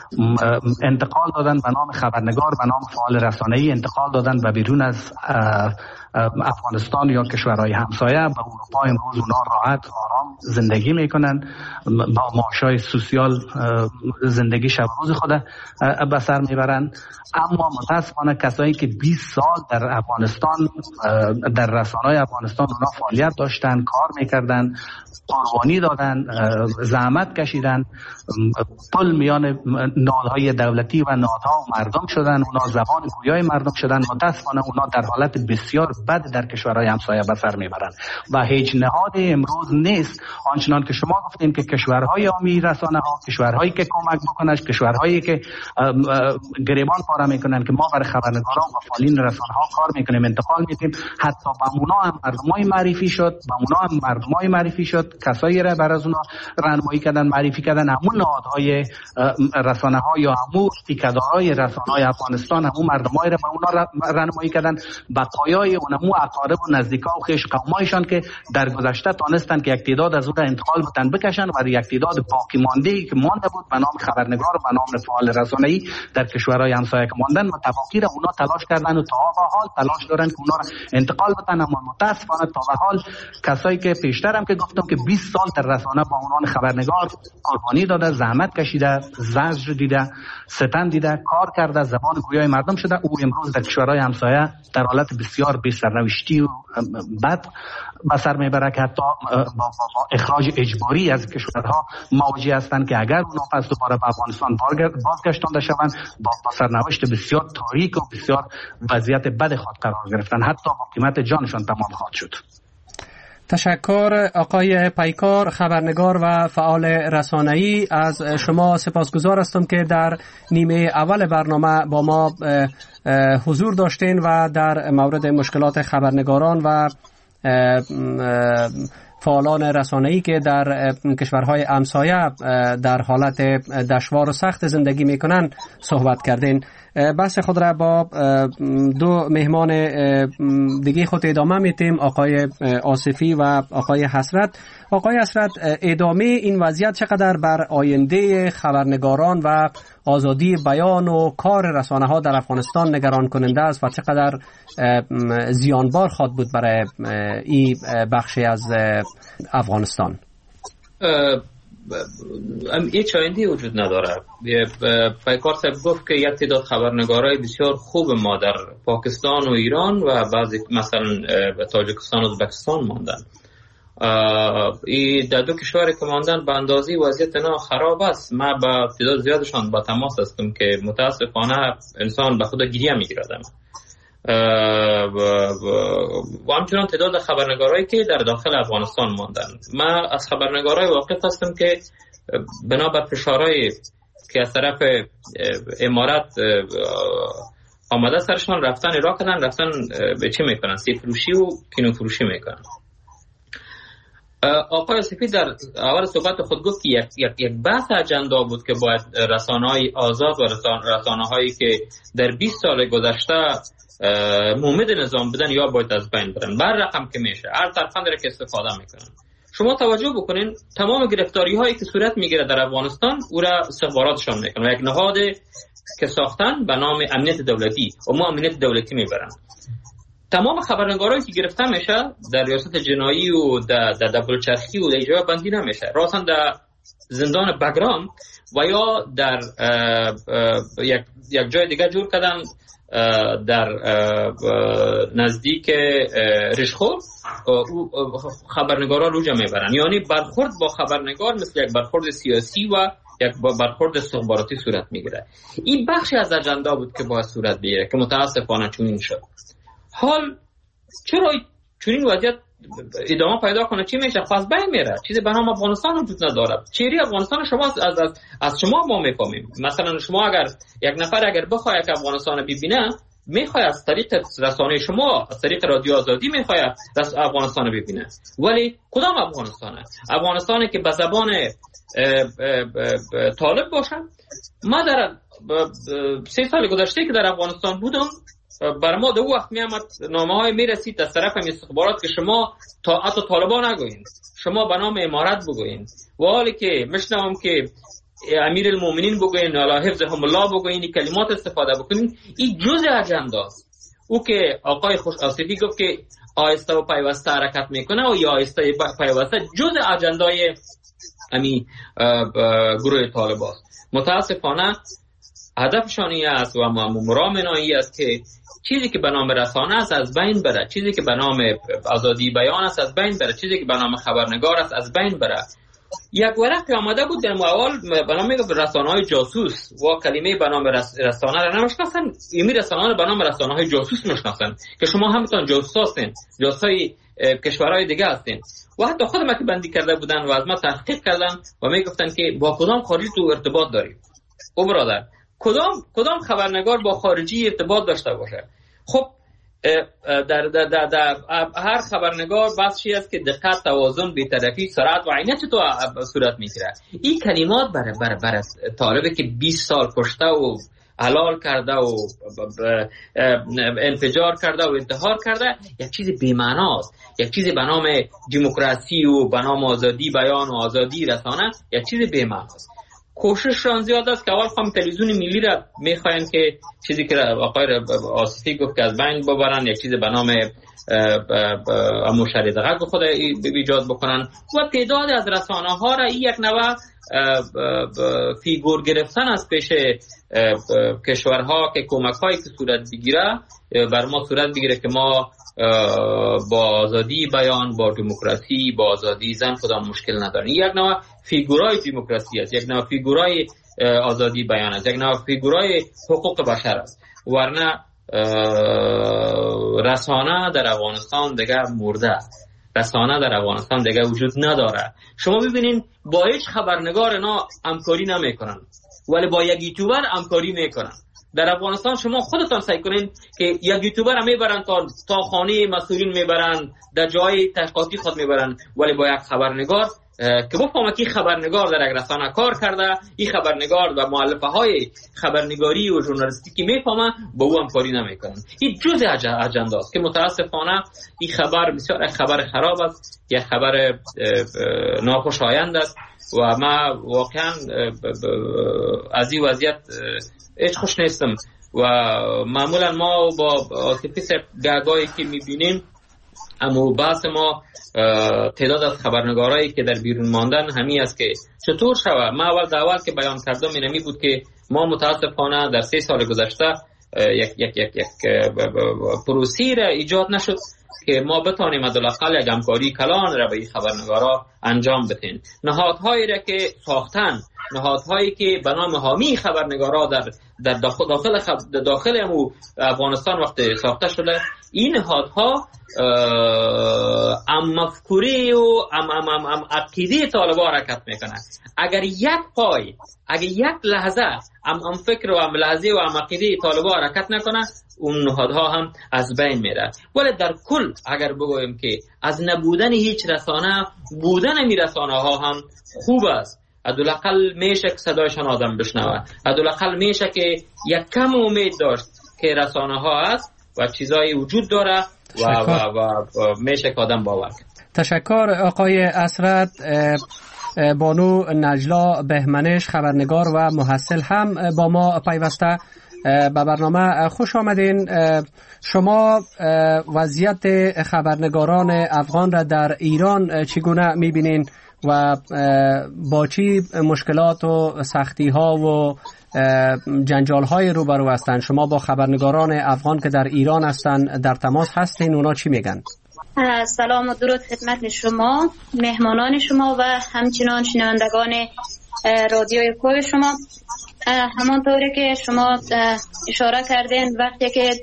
انتقال دادن به نام خبرنگار، به نام فعال رسانه‌ای انتقال دادن و بیرون از افغانستان یا کشورهای همسایه به اروپا. امروز اونا راحت آرام زندگی میکنن، با معاشای سوسیال زندگی شب روز خود به سر میبرن. اما متاسفانه کسایی که بیست سال در افغانستان در رسانه‌های افغانستان اونا فعالیت داشتن، کار میکردن، قربانی دادن، زحمت کشیدن، پل میان نهادهای دولتی و نهادها و مردم شدن، اونا زبان گویای مردم شدن. متاسفانه اونا در حالت بسیار بد در کشورهای همسایه به سر میبرن و هیچ نهاد امروز نیست آنچنان که شما گفتین که کشورهای عامی رسانه ها، کشورهایی که کمک بکنن، کشورهایی که گریبان پاره میکنن که ما برای خبرنگاران و فعالین رسانه ها کار میکنیم، انتقال میدیم. حتی با اونا هم مردمای معرفی شد، با اونا هم مردمای معرفی شد، کسایی را بر از اونا راهنمایی کردن، معرفی کردن. همون نهادهای رسانه ها یا همون تیکه‌دارای رسانه های افغانستان همون مردمای را به اونا راهنمایی کردن، بقایای اون همون اقارب و نزدیکا و خویش قومایشان که در گذشته تانستن که یک تعداد از اون را انتقال بدن بکشن و یک تعداد باقی مانده‌ای که مانده بود به نام خبرنگار و به نام فعال رسانه‌ای در کشورهای همسایه که ماندن و تباقی را اونا تلاش کردن و تا به حال تلاش دارن که اونا را انتقال بدن. اما متاسفانه تا به حال کسایی که پیشتر هم که گفتم که بیست سال در رسانه با عنوان خبرنگار قربانی داده، زحمت کشیده، زجر دیده، ستم دیده، کار کرده، زبان گویای مردم شده، او امروز در کشورهای همسایه در حالت بسیار بی سرنوشتی و بد به سر میبره که حتی با, با, با اخراج اجباری از کشورها مواجه هستند که اگر اونا پس دوباره به افغانستان بازگشتانده شوند با, با سرنوشت بسیار تاریک و بسیار وضعیت بد خود قرار گرفتن، حتی با قیمت جانشان تمام خواهد شد. تشکر آقای پیکار، خبرنگار و فعال رسانه‌ای. از شما سپاسگزار هستم که در نیمه اول برنامه با ما حضور داشتین و در مورد مشکلات خبرنگاران و فعالان رسانه‌ای که در کشورهای همسایه در حالت دشوار و سخت زندگی میکنن صحبت کردین. بحث خود را با دو مهمان دیگه خود ادامه میتیم، آقای آصفی و آقای حسرت. آقای حسرت، ادامه این وضعیت چقدر بر آینده خبرنگاران و آزادی بیان و کار رسانه ها در افغانستان نگران کننده است و چقدر زیانبار خواهد بود برای این بخشی از افغانستان؟ هیچ آینده‌ای وجود نداره. پیکار صاحب گفت که یک تعداد خبرنگارای بسیار خوب ما در پاکستان و ایران و بعضی مثلا تاجیکستان و ازبکستان ماندن. ای در دو کشوری که ماندن به اندازی وضعیت اینا خراب است. من با تعداد زیادشان با تماس هستم که متاسفانه انسان به خود گریه میگیرد. و همچنان تعداد خبرنگارایی که در داخل افغانستان ماندن. من از خبرنگارای واقف هستم که بنابر فشارهای که از طرف امارات آمده سرشان رفتن ایران کردن، رفتن به چی میکنن؟ سی فروشی و کینو فروشی میکنن. آقای سفید در اول صحبت خود گفت که یک, یک, یک بحث اجندا بود که باید رسانه‌های آزاد و رسانه‌هایی که در بیست سال گذشته مومد نظام بودن یا باید از بین برن. بر رقم که میشه هر ترفند را که استفاده میکنن. شما توجه بکنین تمام گرفتاری هایی که صورت میگیره در افغانستان او را استخباراتشان میکنن و یک نهاد که ساختن به نام امنیت دولتی و ما امنیت دولتی میبرن. تمام خبرنگارایی که گرفته میشه در ریاست جنایی و در دبلچرخی و در جای بندی نمیشه، راسن در زندان بگرام و یا در یک یک جای دیگه جور کردن در نزدیک رشخور خبرنگارا رو جمع میبرن. یعنی برخورد با خبرنگار مثل یک برخورد سیاسی و یک برخورد استخباراتی صورت میگیره. این بخشی از اجندا بود که باید صورت بگیره که متاسفانه چنین شد. حال چرا چنین وضعیت ادامه پیدا کنه؟ چی میشه؟ خاص بین میره. چیزی به نام افغانستان وجود نداره. چیری افغانستان شما از از از شما ما میفهمیم. مثلا شما اگر یک نفر اگر بخواد که افغانستان ببینه، میخواد از طریق رسانه شما، از طریق رادیو آزادی میخواد از افغانستان ببینه. ولی کدام افغانستانه؟ افغانستانی که به زبان طالب باشه. ما در سه سال گذشته که در افغانستان بودم، بر ما دو وقت میامد نامه های میرسید از طرف استخبارات که شما تا حتی طالبان نگوین، شما به نام امارت بگوین. و حالی که میشنوم که امیر المومنین بگوین، الله حفظهم الله بگوین، کلمات استفاده بکنین، این جزء اجنداست. او که آقای خوش آصفی گفت که آهسته و پیوسته حرکت میکنه و یا آهسته پیوسته جزء اجندای امی گروه طالباست. متاسفانه هدفشان این است و مرامن این است که چیزی که به نام رسانه است از بین بره، چیزی که به نام آزادی بیان است از بین بره، چیزی که به نام خبرنگار است از بین بره. یک ورقی آمده بود در اول به نام رسانه‌های جاسوس و کلمه به نام رسانه را نمیشناسن. این رسانه‌ها به نام رسانه‌های جاسوس میشناسن که شما همتون جاسوس هستین، جاسوسای کشورهای دیگه هستین. و حتی خود ما که بندی کرده بودن و از ما تحقیق کردن و میگفتن که با کدام خارجی تو ارتباط داری. او برادر کدام کدام خبرنگار با خارجی ارتباط داشته باشه؟ خب در, در, در, در هر خبرنگار بحثی است که دقت، توازن، بی‌طرفی، سرعت و عینیت تو صورت میگیره. این کلمات برای برای برای طالبی که بیست سال کشته و حلال کرده و انفجار کرده و انتحار کرده، یک چیز بی‌معناست. یک چیز به نام دموکراسی و به نام آزادی بیان و آزادی رسانه یک چیز بی‌معناست. کوشششان زیاد است که اول خواهم تلویزیون ملی را میخواین که چیزی که آقای آصفی گفت که از بین ببرن، یک چیز به نام اموشری دقیق خود ایجاد بکنن و تعداد از رسانه ها را یک نوع فیگور گرفتن از پیش کشورها که کمک هایی که صورت بگیره بر ما صورت بگیره که ما با آزادی بیان، با دموکراسی، با آزادی زن کدام مشکل نداریم. یک نوع فیگورای دموکراسی است، یک نوع فیگورای آزادی بیان است، یک نوع فیگورای حقوق بشر است. ورنه رسانه در افغانستان دیگه مرده، رسانه در افغانستان دیگه وجود نداره. شما ببینین با هیچ خبرنگار اینا همکاری نمیکنن ولی با یک یوتیوبر همکاری میکنن. در افغانستان شما خودتان سعی کنین که یک یوتیوبر هم میبرن تا تا خانه مسئولین میبرن، در جای تحقیقاتی خود میبرن، ولی با یک خبرنگار که بفهمه که خبرنگار در یک رسانه کار کرده، این خبرنگار و مؤلفه های خبرنگاری و ژورنالیستیکی میفهمه، با او همکاری نمیکنن. این جزء اجندا است که متاسفانه این خبر بسیار خبر خراب است، یک خبر ناخوشایند است و ما واقعا از این وضعیت هیچ خوش نیستم. و معمولا ما با آصفی گاگایی که میبینیم، اما بحث ما تعداد از خبرنگارایی که در بیرون ماندن همین است که چطور شود. ما اول اول که بیان کردم اینمی بود که ما متاسفانه در سه سال گذشته یک یک یک یک پروسی را ایجاد نشد که ما بتانیم حداقل یک همکاری کلان را به این خبرنگارا انجام بدیم. نهادهایی را که ساختن نهادهایی که به نام حامی خبرنگارا در در داخل داخل خب داخل امو افغانستان وقتی ساخته شده، این نهادها ام مفکوری و ام ام ام, ام عقیده طالبان حرکت میکنن. اگر یک پای اگر یک لحظه ام ام فکر و ام لحظه و ام عقیده طالبان حرکت نکنه، اون نهادها هم از بین میره. ولی در کل اگر بگویم که از نبودن هیچ رسانه بودن می رسانه ها هم خوب است. حداقل میشه که صدایشان آدم بشنوه، حداقل میشه که یک کم امید داشت که رسانه ها هست و چیزایی وجود داره و, و, و, و میشه که آدم باور کنه. تشکر آقای اسرت. بانو نجلا بهمنش خبرنگار و محصل هم با ما پیوسته به برنامه. خوش آمدین. شما وضعیت خبرنگاران افغان را در ایران چگونه میبینین و با چی مشکلات و سختی ها و جنجال های روبرو هستند؟ شما با خبرنگاران افغان که در ایران هستند در تماس هستین، اونا چی میگن؟ سلام و درود خدمت شما، مهمانان شما و همچنان شنوندگان رادیوی کوی شما. همانطوری که شما اشاره کردین، وقتی که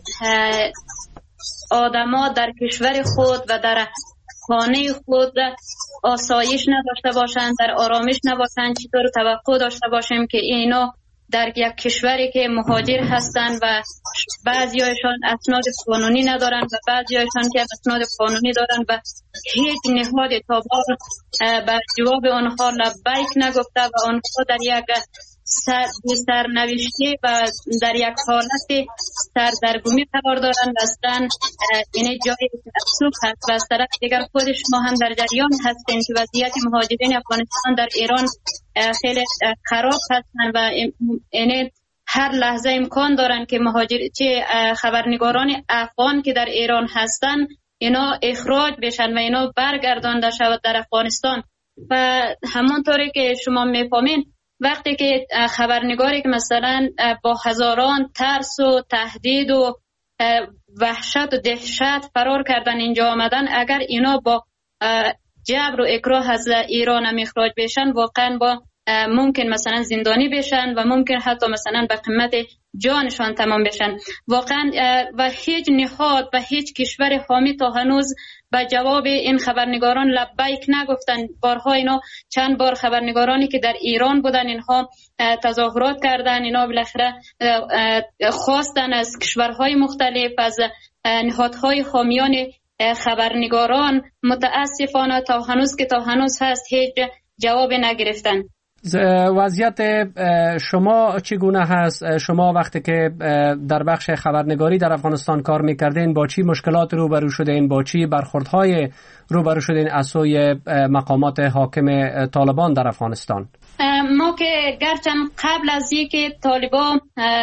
آدما در کشور خود و در خانه خود آسایش نداشته باشند، در آرامش نباشند، چطور توقع داشته باشیم که اینا در یک کشوری که مهاجر هستند و بعضیایشان اسناد قانونی ندارند و بعضیایشان که اسناد قانونی دارند و هیچ نهاد تابع به جواب آنها لبیک نگفته و آنها در یک سرنوشتی و در یک حالت سردرگمی قرار دارند. اصلا این جایی افسوس هست و از طرف دیگر خود شما هم در جریان هستین که وضعیت مهاجرین افغانستان در ایران خیلی خراب هستند و این هر لحظه امکان دارند که مهاجر چه خبرنگاران افغان که در ایران هستند اینا اخراج بشن و اینا برگردانده شود در افغانستان. و همونطوری که شما میفهمین وقتی که خبرنگاری که مثلا با هزاران ترس و تهدید و وحشت و دهشت فرار کردن اینجا آمدن، اگر اینا با جبر و اکراه از ایران هم اخراج بشن، واقعا با ممکن مثلا زندانی بشن و ممکن حتی مثلا به قیمت جانشان تمام بشن. واقعا و هیچ نهاد و هیچ کشور حامی تا هنوز به جواب این خبرنگاران لبیک نگفتن. بارها اینا چند بار خبرنگارانی که در ایران بودن اینها تظاهرات کردن، اینا بالاخره خواستن از کشورهای مختلف از نهادهای حامیان خبرنگاران، متاسفانه تا هنوز که تا هنوز هست هیچ جواب نگرفتن. وضعیت شما چگونه هست؟ شما وقتی که در بخش خبرنگاری در افغانستان کار میکردین با چی مشکلات روبرو شدین؟ با چی برخوردهای روبرو شدین از سوی مقامات حاکم طالبان در افغانستان؟ ما که گرچند قبل از اینکه طالبان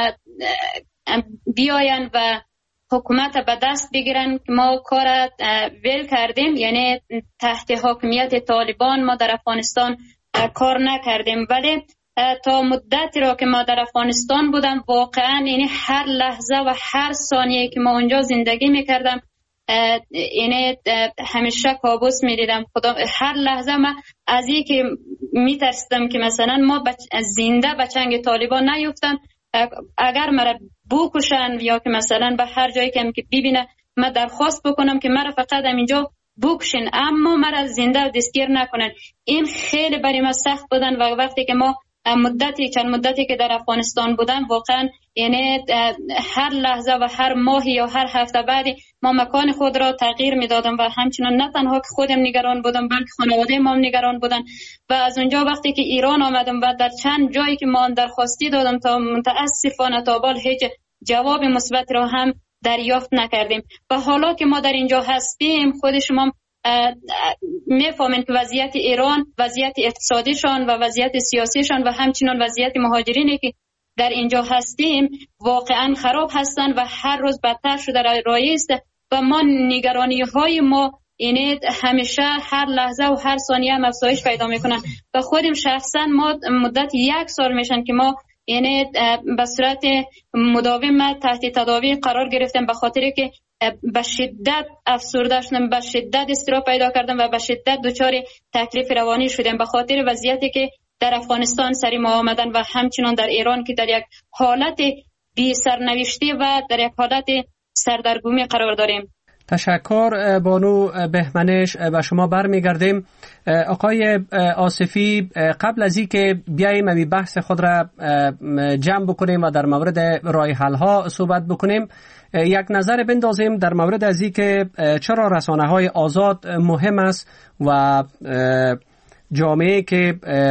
بیاین و حکومت به دست بگیرن ما کار ویل کردیم، یعنی تحت حاکمیت طالبان ما در افغانستان کار نکردیم، ولی تا مدتی را که ما در افغانستان بودم واقعا یعنی هر لحظه و هر ثانیه که ما اونجا زندگی میکردم یعنی همیشه کابوس میدیدم. خدا هر لحظه ما از این که میترسیدم که مثلا ما بچ... زنده به چنگ طالبان نیفتم، اگر مرا بکشن یا که مثلا به هر جایی که ببینه من درخواست بکنم که مرا فقط اینجا بکشن اما مرا زنده دستگیر نکنن. این خیلی برای ما سخت بودن و وقتی که ما مدتی چند مدتی که در افغانستان بودم واقعا یعنی هر لحظه و هر ماهی یا هر هفته بعدی ما مکان خود را تغییر میدادم و همچنان نه تنها که خودم نگران بودم بلکه خانواده ما هم نگران بودن. و از اونجا وقتی که ایران آمدم و در چند جایی که ما درخواستی دادم تا متاسفانه تا بال هیچ جواب مثبت را هم دریافت نکردیم. و حالا که ما در اینجا هستیم خود شما میفهمین که وضعیت ایران، وضعیت اقتصادیشان و وضعیت سیاسیشان و همچنان وضعیت مهاجرینی که در اینجا هستیم واقعا خراب هستند و هر روز بدتر شده رایست و ما نگرانی های ما اینه همیشه هر لحظه و هر ثانیه هم افزایش پیدا میکنن. و خودم شخصا ما مدت یک سال میشن که ما یعنی به صورت مداوم تحت تداوی قرار گرفتم به خاطر که به شدت افسرده شدم، به شدت اضطراب پیدا کردم و به شدت دچار تکلیف روانی شدم به خاطر وضعیتی که در افغانستان سری ما آمدن و همچنان در ایران که در یک حالت بی سرنوشتی و در یک حالت سردرگمی قرار داریم. تشکر بانو بهمنش. به شما برمیگردیم. آقای آصفی، قبل از این که بیاییم این بحث خود را جمع بکنیم و در مورد راه حل ها صحبت بکنیم، یک نظر بندازیم در مورد از این که چرا رسانه های آزاد مهم است و جامعه که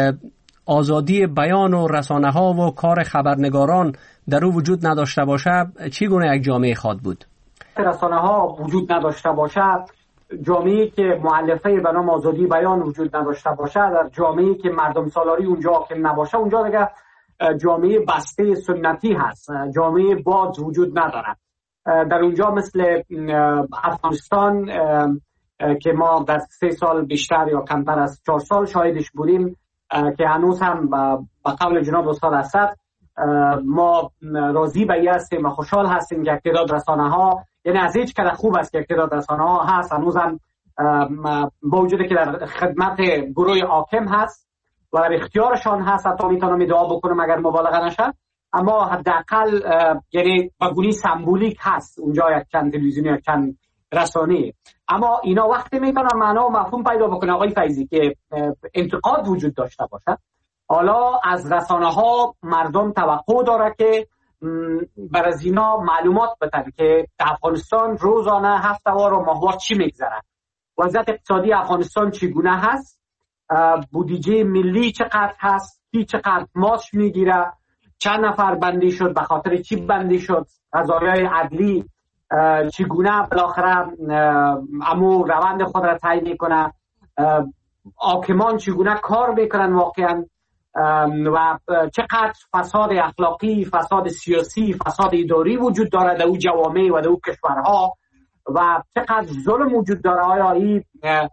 آزادی بیان و رسانه ها و کار خبرنگاران در او وجود نداشته باشه چگونه یک جامعه خواهد بود؟ رسانه ها وجود نداشته باشد، جامعه‌ای که مؤلفه به نام آزادی بیان وجود نداشته باشد، در جامعه‌ای که مردم سالاری اونجا حاکم نباشه، اونجا دیگه جامعه بسته سنتی هست، جامعه باز وجود ندارد. در اونجا مثل افغانستان که ما در سه سال بیشتر یا کمتر از چهار سال شاهدش بودیم که هنوز هم به قول جناب استاد اسد ما راضی به این هستیم و خوشحال هستیم که اقتدار رسانه ها، یعنی از هیچ کده خوب است که اقتدار رسانه ها هست، هنوز هم با وجودی که در خدمت گروه حاکم هست و در اختیارشان هست، حتی میتونم ادعا بکنم اگر مبالغه نشه، اما حداقل یعنی به گونی سمبولیک هست اونجا یک چند تلویزیونی یا چند رسانه. اما اینا وقتی میتونن معنا و مفهوم پیدا بکنه آقای فیضی که انتقاد وجود داشته باشه، حالا از رسانه ها مردم توقع داره که بر از اینا معلومات بدن که در افغانستان روزانه هفته‌وار و ماهوار چی میگذره، وضعیت اقتصادی افغانستان چگونه هست، بودجه ملی چقدر هست، کی چقدر معاش میگیره، چند نفر بندی شد، به خاطر چی بندی شد، قضایای عدلی چگونه بالاخره امو روند خود را تعیین میکنه، حاکمان چگونه کار میکنن واقعا و چقدر فساد اخلاقی، فساد سیاسی، فساد اداری وجود داره در او جوامع و در او کشورها و چقدر ظلم وجود داره. آیا این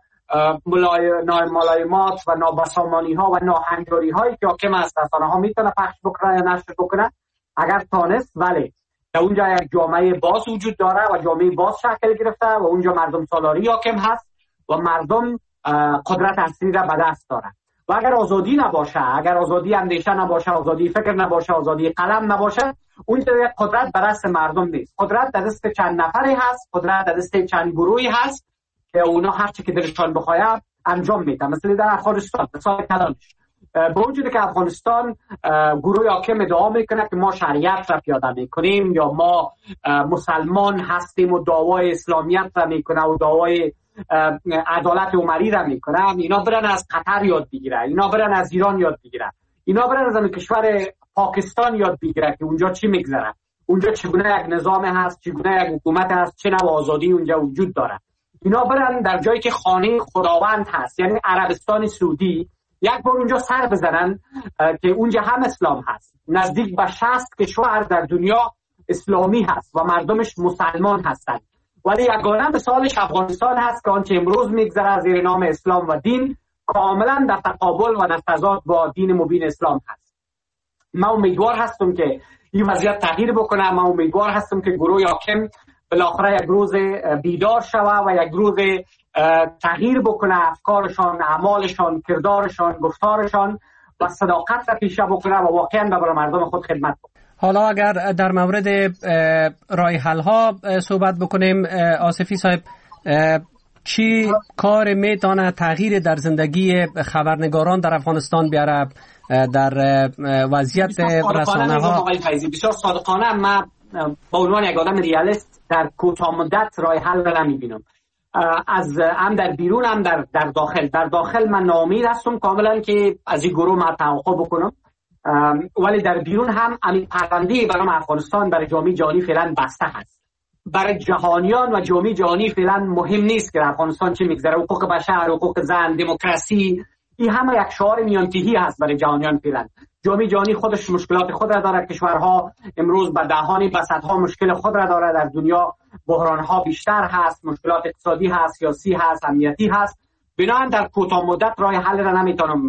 ناملایمات و نابسامانی ها و ناهنجاری هایی که حاکم است رسانه ها میتونه پخش بکنه یا نشر بکنه؟ اگر تانست ولی در اونجا یک جامعه باز وجود داره و جامعه باز شکل گرفته و اونجا مردم سالاری حاکم هست و مردم قدرت اصلی را به دست داره. و اگر آزادی نباشه، اگر آزادی اندیشه نباشه، آزادی فکر نباشه، آزادی قلم نباشه، اونجا یک قدرت بر دست مردم نیست. قدرت در دست چند نفری هست، قدرت در دست چند گروهی هست که اونا هر چی که دلشان بخواد انجام میدن. مثلا در افغانستان مثال کلانش با وجودی که افغانستان گروه حاکم ادعا میکنه که ما شریعت را پیاده میکنیم یا ما مسلمان هستیم و دعوای اسلامیت را میکنه و دعوای عدالت عمری را میکنه، اینا برن از قطر یاد بگیرن، اینا برن از ایران یاد بگیرن، اینا برن از کشور پاکستان یاد بگیرن که اونجا چی میگذره، اونجا چگونه یک نظام هست، چگونه یک حکومت هست، چه نوع آزادی اونجا وجود داره. اینا برن در جایی که خانه خداوند هست، یعنی عربستان سعودی، یک بار اونجا سر بزنن که اونجا هم اسلام هست. نزدیک به شصت کشور در دنیا اسلامی هست و مردمش مسلمان هستند، ولی یگانه مثالش افغانستان هست که آنچه امروز میگذره زیر نام اسلام و دین کاملا در تقابل و در تضاد با دین مبین اسلام هست. من امیدوار هستم که این وضعیت تغییر بکنه. من امیدوار هستم که گروه حاکم بالاخره یک روز بیدار شوه و یک روز تغییر بکنه افکارشان، اعمالشان، کردارشان، گفتارشان و صداقت را پیشه بکنه و واقعا برای مردم خود خدمت بکنه. حالا اگر در مورد راه حل ها صحبت بکنیم، آصفی صاحب، چی کار میتونه تغییر در زندگی خبرنگاران در افغانستان بیاره در وضعیت رسانه ها؟ بسیار صادقانه من با عنوان یک آدم ریالیست در کوتاه مدت راه حل را نمیبینم. از هم در بیرون هم در در داخل در داخل من ناامید هستم کاملا که از این گروه ما توقع بکنم، ولی در بیرون هم همین پرونده برای افغانستان برای جامعه جهانی فعلا بسته هست. برای جهانیان و جامعه جهانی فعلا مهم نیست که در افغانستان چه میگذره، حقوق بشر، حقوق زن، دموکراسی، این همه یک شعار میانتهی هست برای جهانیان فعلا. جامعه جهانی خودش مشکلات خود را داره، کشورها امروز به دهان بسطها مشکل خود را داره، در دنیا بحرانها بیشتر هست، مشکلات اقتصادی هست، سیاسی هست، امنیتی هست. بنابراین در کوتاه مدت راه حل را نمیتونم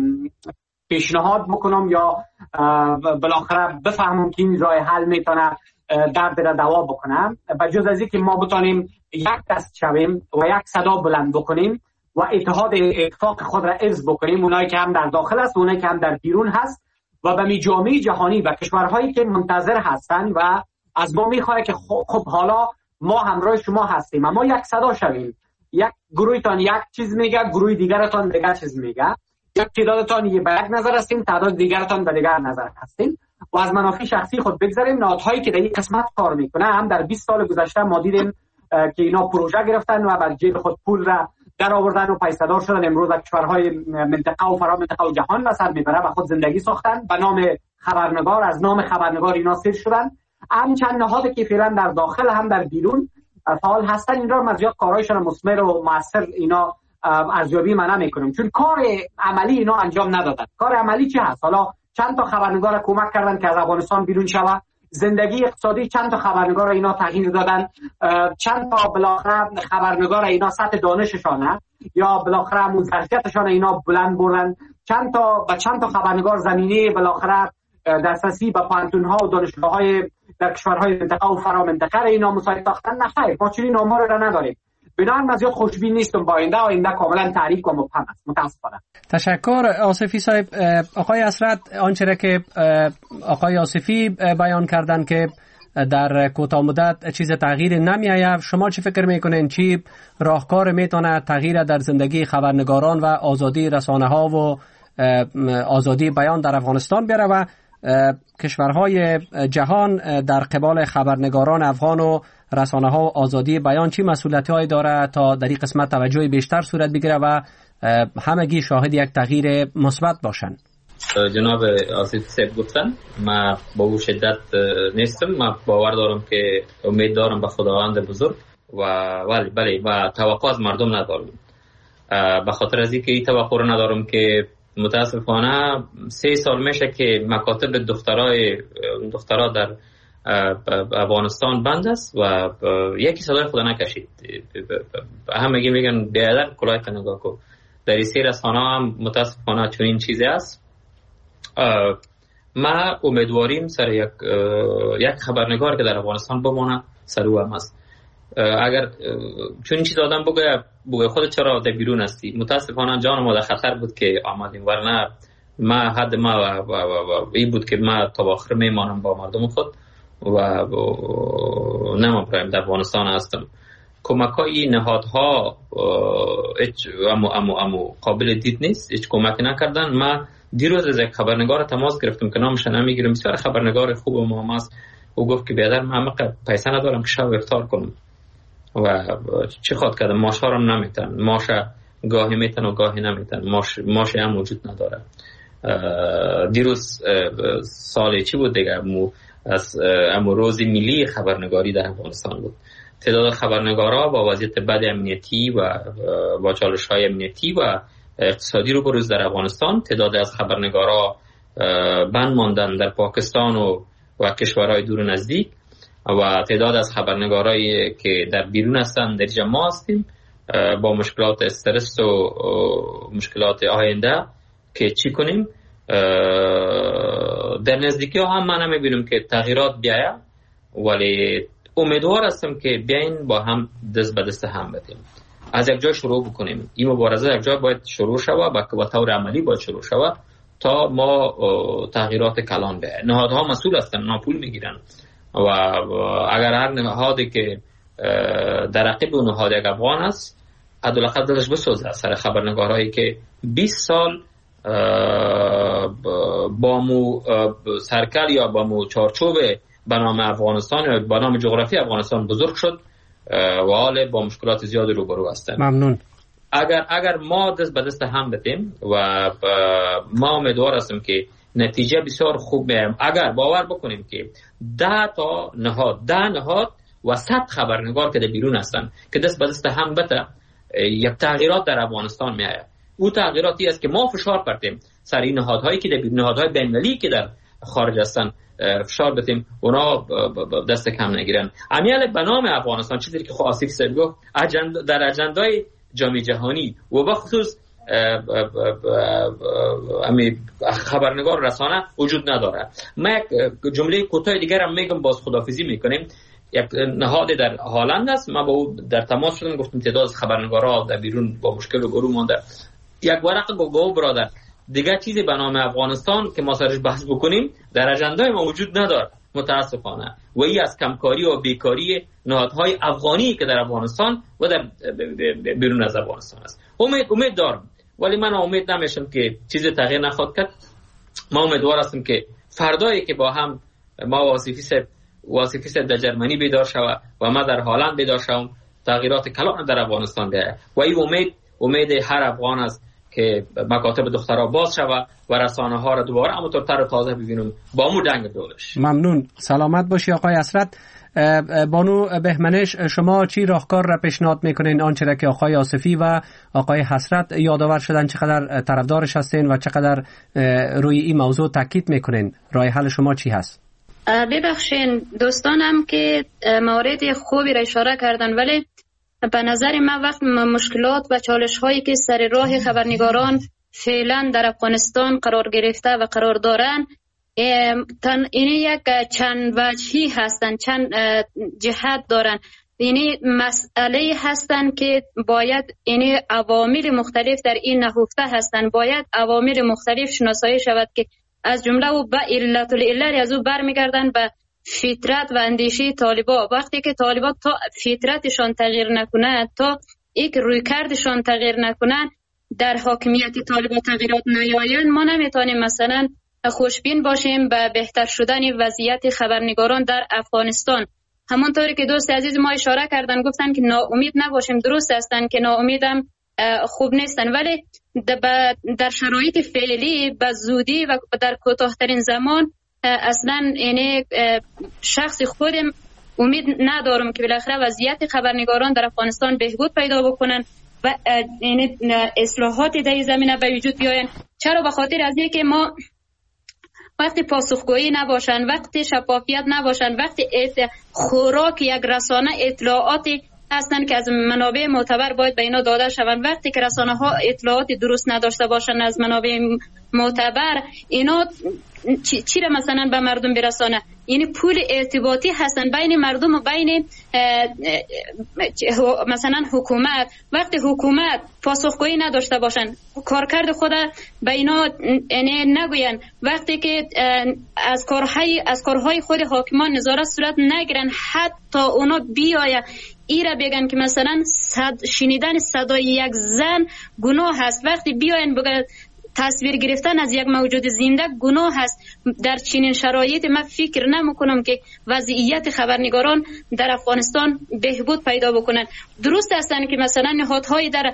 پیشنهاد بکنم یا بالاخره بفهمم که این راه حل میتونه درد را دوا بکنم. بجز از اینکه ما بتونیم یک دست شویم و یک صدا بلند بکنیم، و اتحاد اتفاق خود را حفظ بکنیم، اونایی که هم در داخل است، اونایی که هم در بیرون هست، و به می جامعه جهانی و کشورهایی که منتظر هستند و از ما میخواد که خب حالا ما همراه شما هستیم، اما یک صدا شویم. یک گروهتان یک چیز میگه، گروه دیگرتان دیگر چیز میگه. یک تعدادتان به یک نظر هستیم، تعداد دیگرتان به دیگر نظر هستیم و از منافع شخصی خود بگذاریم. نهادهایی که در این قسمت کار میکنه، هم در بیست سال گذشته ما دیدیم که اینا پروژه گرفتن و بر جیب خود پول را در آوردن و پیسه‌دار شدن. امروز در کشورهای منطقه و فرا منطقه و جهان به سر میبره و خود زندگی ساختن به نام خبرنگار. از نام خبرنگار اینا سیر شدن. هم چند نهادی که فعلا در داخل هم در بیرون فعال هستن، این را مزیاد کارایشان مثمر و موثر اینا ارزیابی ما نمیکنیم، چون کار عملی اینا انجام ندادن. کار عملی چی هست؟ حالا چند تا خبرنگار کمک کردن که از افغانستان بیرون شود. زندگی اقتصادی چند تا خبرنگار اینا تغییر دادن. چند تا بالاخره خبرنگار اینا سطح دانششان یا بالاخره موظفیتشان اینا بلند بردن. چند تا با چند تا خبرنگار زمینه بالاخره دسترسی به پانتون‌ها و دانشگاه‌های در کشورهای منطقه و فرا منطقه اینا مساعد ساختن. نه خیر، ما چنین آمار را نداریم. بنابراین من زیاد خوشبین نیستم با آینده. آینده کاملا تاریک و مبهم است. متاسفانه. تشکر آصفی صاحب. آقای اسرت، آنچه را که آقای آصفی بیان کردن که در کوتاه مدت چیز تغییر نمی‌آید، شما چی فکر میکنین؟ چی راهکار میتونه تغییر در زندگی خبرنگاران و آزادی رسانه‌ها و آزادی بیان در افغانستان بیاره و کشورهای جهان در قبال خبرنگاران افغان و رسانه ها و آزادی بیان چی مسئولیتی هایی داره تا در این قسمت توجه بیشتر صورت بگیره و همگی شاهد یک تغییر مثبت باشن؟ جناب آصف صاحب گفتن، من با او شدت نیستم. من باور دارم که امید دارم به خداوند بزرگ و ولی بله و توقع از مردم ندارم. به خاطر از اینکه این توقع رو ندارم که متاسفانه سه سال میشه که مکاتب دخترای دخترها در افغانستان بند است و یکی صدای خدا نکشید. همه میگن بیادر کلاه نگاه کن. در این سه رسانه هم متاسفانه چنین چیزی است. ما امیدواریم سر یک یک خبرنگار که در افغانستان بمانه سر او هم است. اگر چون چیز آدم بگه بگه خود چرا در بیرون هستی، متاسفانه جان ما در خطر بود که آمدیم، ورنه ما حد ما و, و, و, و این بود که ما تا آخر میمانم با مردم خود و, و نمی‌پرایم در افغانستان هستم. کمک‌های نهادها امو امو امو قابل دید نیست، هیچ کمک نکردن. ما دیروز از یک خبرنگار تماس گرفتم که نامش نمیگیرم، بسیار خبرنگار خوب و ما است. او گفت که بیادر من همه پیسه ندارم که شب افطار کنم و چی خواد کردم، ماش ها هم نمیتن، ماش گاهی میتن و گاهی نمیتن، ماش ماش هم وجود نداره. دیروز سال چی بود دیگه، امو از امو روز ملی خبرنگاری در افغانستان بود. تعداد خبرنگارا با وضعیت بد امنیتی و با چالش‌های امنیتی و اقتصادی رو بروز در افغانستان، تعداد از خبرنگارا بند ماندن در پاکستان و و کشورهای دور و نزدیک و تعداد از خبرنگارایی که در بیرون هستند در اینجا ما هستیم با مشکلات استرس و مشکلات آینده که چی کنیم. در نزدیکی ها هم من نمیبینم که تغییرات بیاید، ولی امیدوار هستم که بیاین با هم دست به دست هم بدیم، از یک جای شروع بکنیم. این مبارزه یک جای باید شروع شود و با طور عملی باید شروع شود تا ما تغییرات کلان بیاید. نهادها مسئول هستند، ناپول میگیرن و اگر هر نهادی که در رقیب اون نهاد یک افغان است عدالت دلش بسوزه سر خبرنگارهایی که بیست سال با مو سرکل یا با مو چارچوب به نام افغانستان یا به نام جغرافی افغانستان بزرگ شد و حال با مشکلات زیادی روبرو هستند. ممنون. اگر اگر ما دست به دست هم بدیم و ما امیدوار هستیم که نتیجه بسیار خوب بیایم. اگر باور بکنیم که ده تا نهاد ده نهاد و صد خبرنگار که در بیرون هستن که دست به دست هم بده، یک تغییرات در افغانستان میآید. او تغییراتی است که ما فشار پرتیم سر این نهادهایی که در نهادهای بین‌المللی که در خارج هستن فشار بدیم اونا دست کم نگیرن. امیال به نام افغانستان چیزی که آصف صاحب گفت اجند در اجندای جامعه جهانی و به خصوص امی خبرنگار رسانه وجود نداره. ما یک جمله کوتاه دیگر هم میگم، باز خداحافظی میکنیم. یک نهاد در هالند است. ما با او در تماس شدم، گفتم تعداد خبرنگارا در بیرون با مشکل و گروه مانده. یک ورقه گفت برادر دیگه چیزی به نام افغانستان که ما سرش بحث بکنیم در اجندای ما وجود نداره متاسفانه، و این از کمکاری و بیکاری نهادهای افغانی که در افغانستان و در بیرون از افغانستان است. امید امید دارم، ولی من امید نمیشم که چیزی تغییر نخواهد کرد. ما امیدوار هستیم که فردایی که با هم ما واصفی سه واصفی سه در جرمنی بیدار شود و ما در هالند بیدار شوم، تغییرات کلان در افغانستان بیاید و این امید امید هر افغان است که مکاتب دخترها باز شود و رسانه ها را دوباره همونطور تر و تازه ببینیم با امو دنگ دولش. ممنون، سلامت باشی آقای حسرت. بانو بهمنش، شما چی راهکار را پیشنهاد میکنین آنچه را که آقای آصفی و آقای حسرت یادآور شدن چقدر طرفدارش هستین و چقدر روی این موضوع تاکید میکنین؟ راه حل شما چی هست؟ ببخشین دوستانم که موارد خوبی را اشاره کردن، ولی به نظر من وقت مشکلات و چالش هایی که سر راه خبرنگاران فعلا در افغانستان قرار گرفته و قرار دارن، این یک چند وجهی هستن، چند جهت دارن. یعنی مسئله هستن که باید این عوامل مختلف در این نهفته هستن، باید عوامل مختلف شناسایی شود که از جمله و به علت العلل از او برمیگردن به فطرت و اندیشه طالبا. وقتی که طالبا تا فطرتشان تغییر نکنه، تا یک رویکردشان تغییر نکنه، در حاکمیت طالبا تغییرات نیاید، ما نمیتونیم مثلا خوشبین باشیم به بهتر شدن وضعیت خبرنگاران در افغانستان. همونطوری که دوست عزیز ما اشاره کردن، گفتن که ناامید نباشیم. درست هستن که ناامیدم خوب نیستن، ولی در شرایط فعلی به زودی و در کوتاه‌ترین زمان اصلا یعنی شخص خودم امید ندارم که بالاخره وضعیت خبرنگاران در افغانستان بهبود پیدا بکنن و یعنی اصلاحات در این زمینه به وجود بیاین. چرا؟ به خاطر از اینکه ما وقتی پاسخگویی نباشن، وقتی شفافیت نباشن، وقتی خوراک یک رسانه اطلاعاتی هستن که از منابع معتبر باید به اینا داده شوند، وقتی که رسانه ها اطلاعات درست نداشته باشن از منابع معتبر، اینا چی, چی را مثلا به مردم برسانه؟ یعنی پول ارتباطی هستن بین مردم و بین مثلا حکومت. وقتی حکومت پاسخگویی نداشته باشن، کارکرد خود به اینا نگوین، وقتی که از کارهای از کارهای خود حاکمان نظارت صورت نگیرن، حتی اونا بیاید ایره بگن که مثلا صد شنیدن صدای یک زن گناه هست، وقتی بیاین بگن تصویر گرفتن از یک موجود زنده گناه هست، در چنین شرایط من فکر نمیکنم که وضعیت خبرنگاران در افغانستان بهبود پیدا بکنن. درست هستن که مثلا نهادهای در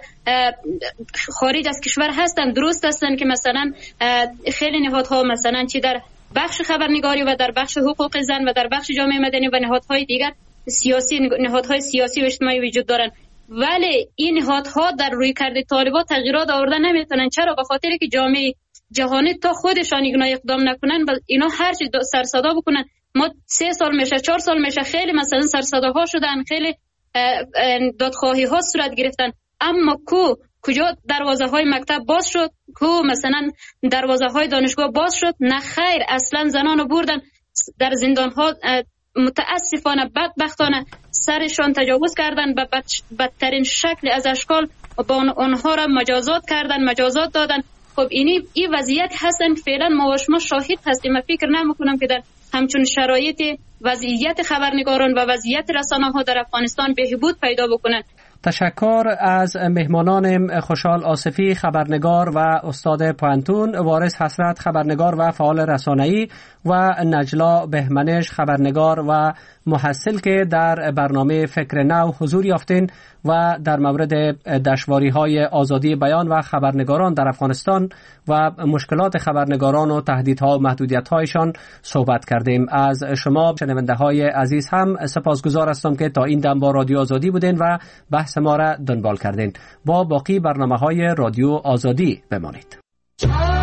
خارج از کشور هستن، درست هستن که مثلا خیلی نهادها مثلا چی در بخش خبرنگاری و در بخش حقوق زن و در بخش جامعه مدنی و نهادهای دیگر سیاسی نهادهای سیاسی و اجتماعی وجود دارن، ولی این نهادها در روی کرده طالبان تغییرات آوردن نمیتونن. چرا؟ به خاطر که جامعه جهانی تا خودشان اینا اقدام نکنن و اینا هر چی سر صدا بکنن. ما سه سال میشه، چهار سال میشه، خیلی مثلا سر صداها شدن، خیلی دادخواهی ها صورت گرفتن، اما کو کجا دروازه های مکتب باز شد؟ کو مثلا دروازه های دانشگاه باز شد؟ نه خیر، اصلا زنانو بردن در زندان ها، متاسفانه بدبختانه سرشان تجاوز کردن، به بدترین شکل از اشکال با آنها را مجازات کردن، مجازات دادن. خب اینی این وضعیت هستن فعلا ما و شما شاهد هستیم. من فکر نمیکنم که در همچون شرایط وضعیت خبرنگاران و وضعیت رسانه ها در افغانستان بهبود پیدا بکنن. تشکر از مهمانان خوشحال آصفی خبرنگار و استاد پوانتون، وارث حسرت خبرنگار و فعال رسانه‌ای و نجلا بهمنش خبرنگار و محصل که در برنامه فکر نو حضور یافتین و در مورد دشواری‌های آزادی بیان و خبرنگاران در افغانستان و مشکلات خبرنگاران و تهدیدها و محدودیت‌هایشان صحبت کردیم. از شما شنونده‌های عزیز هم سپاسگزار هستم که تا این دم با رادیو آزادی بودین و بحث ما را دنبال کردین. با باقی برنامه‌های رادیو آزادی بمانید.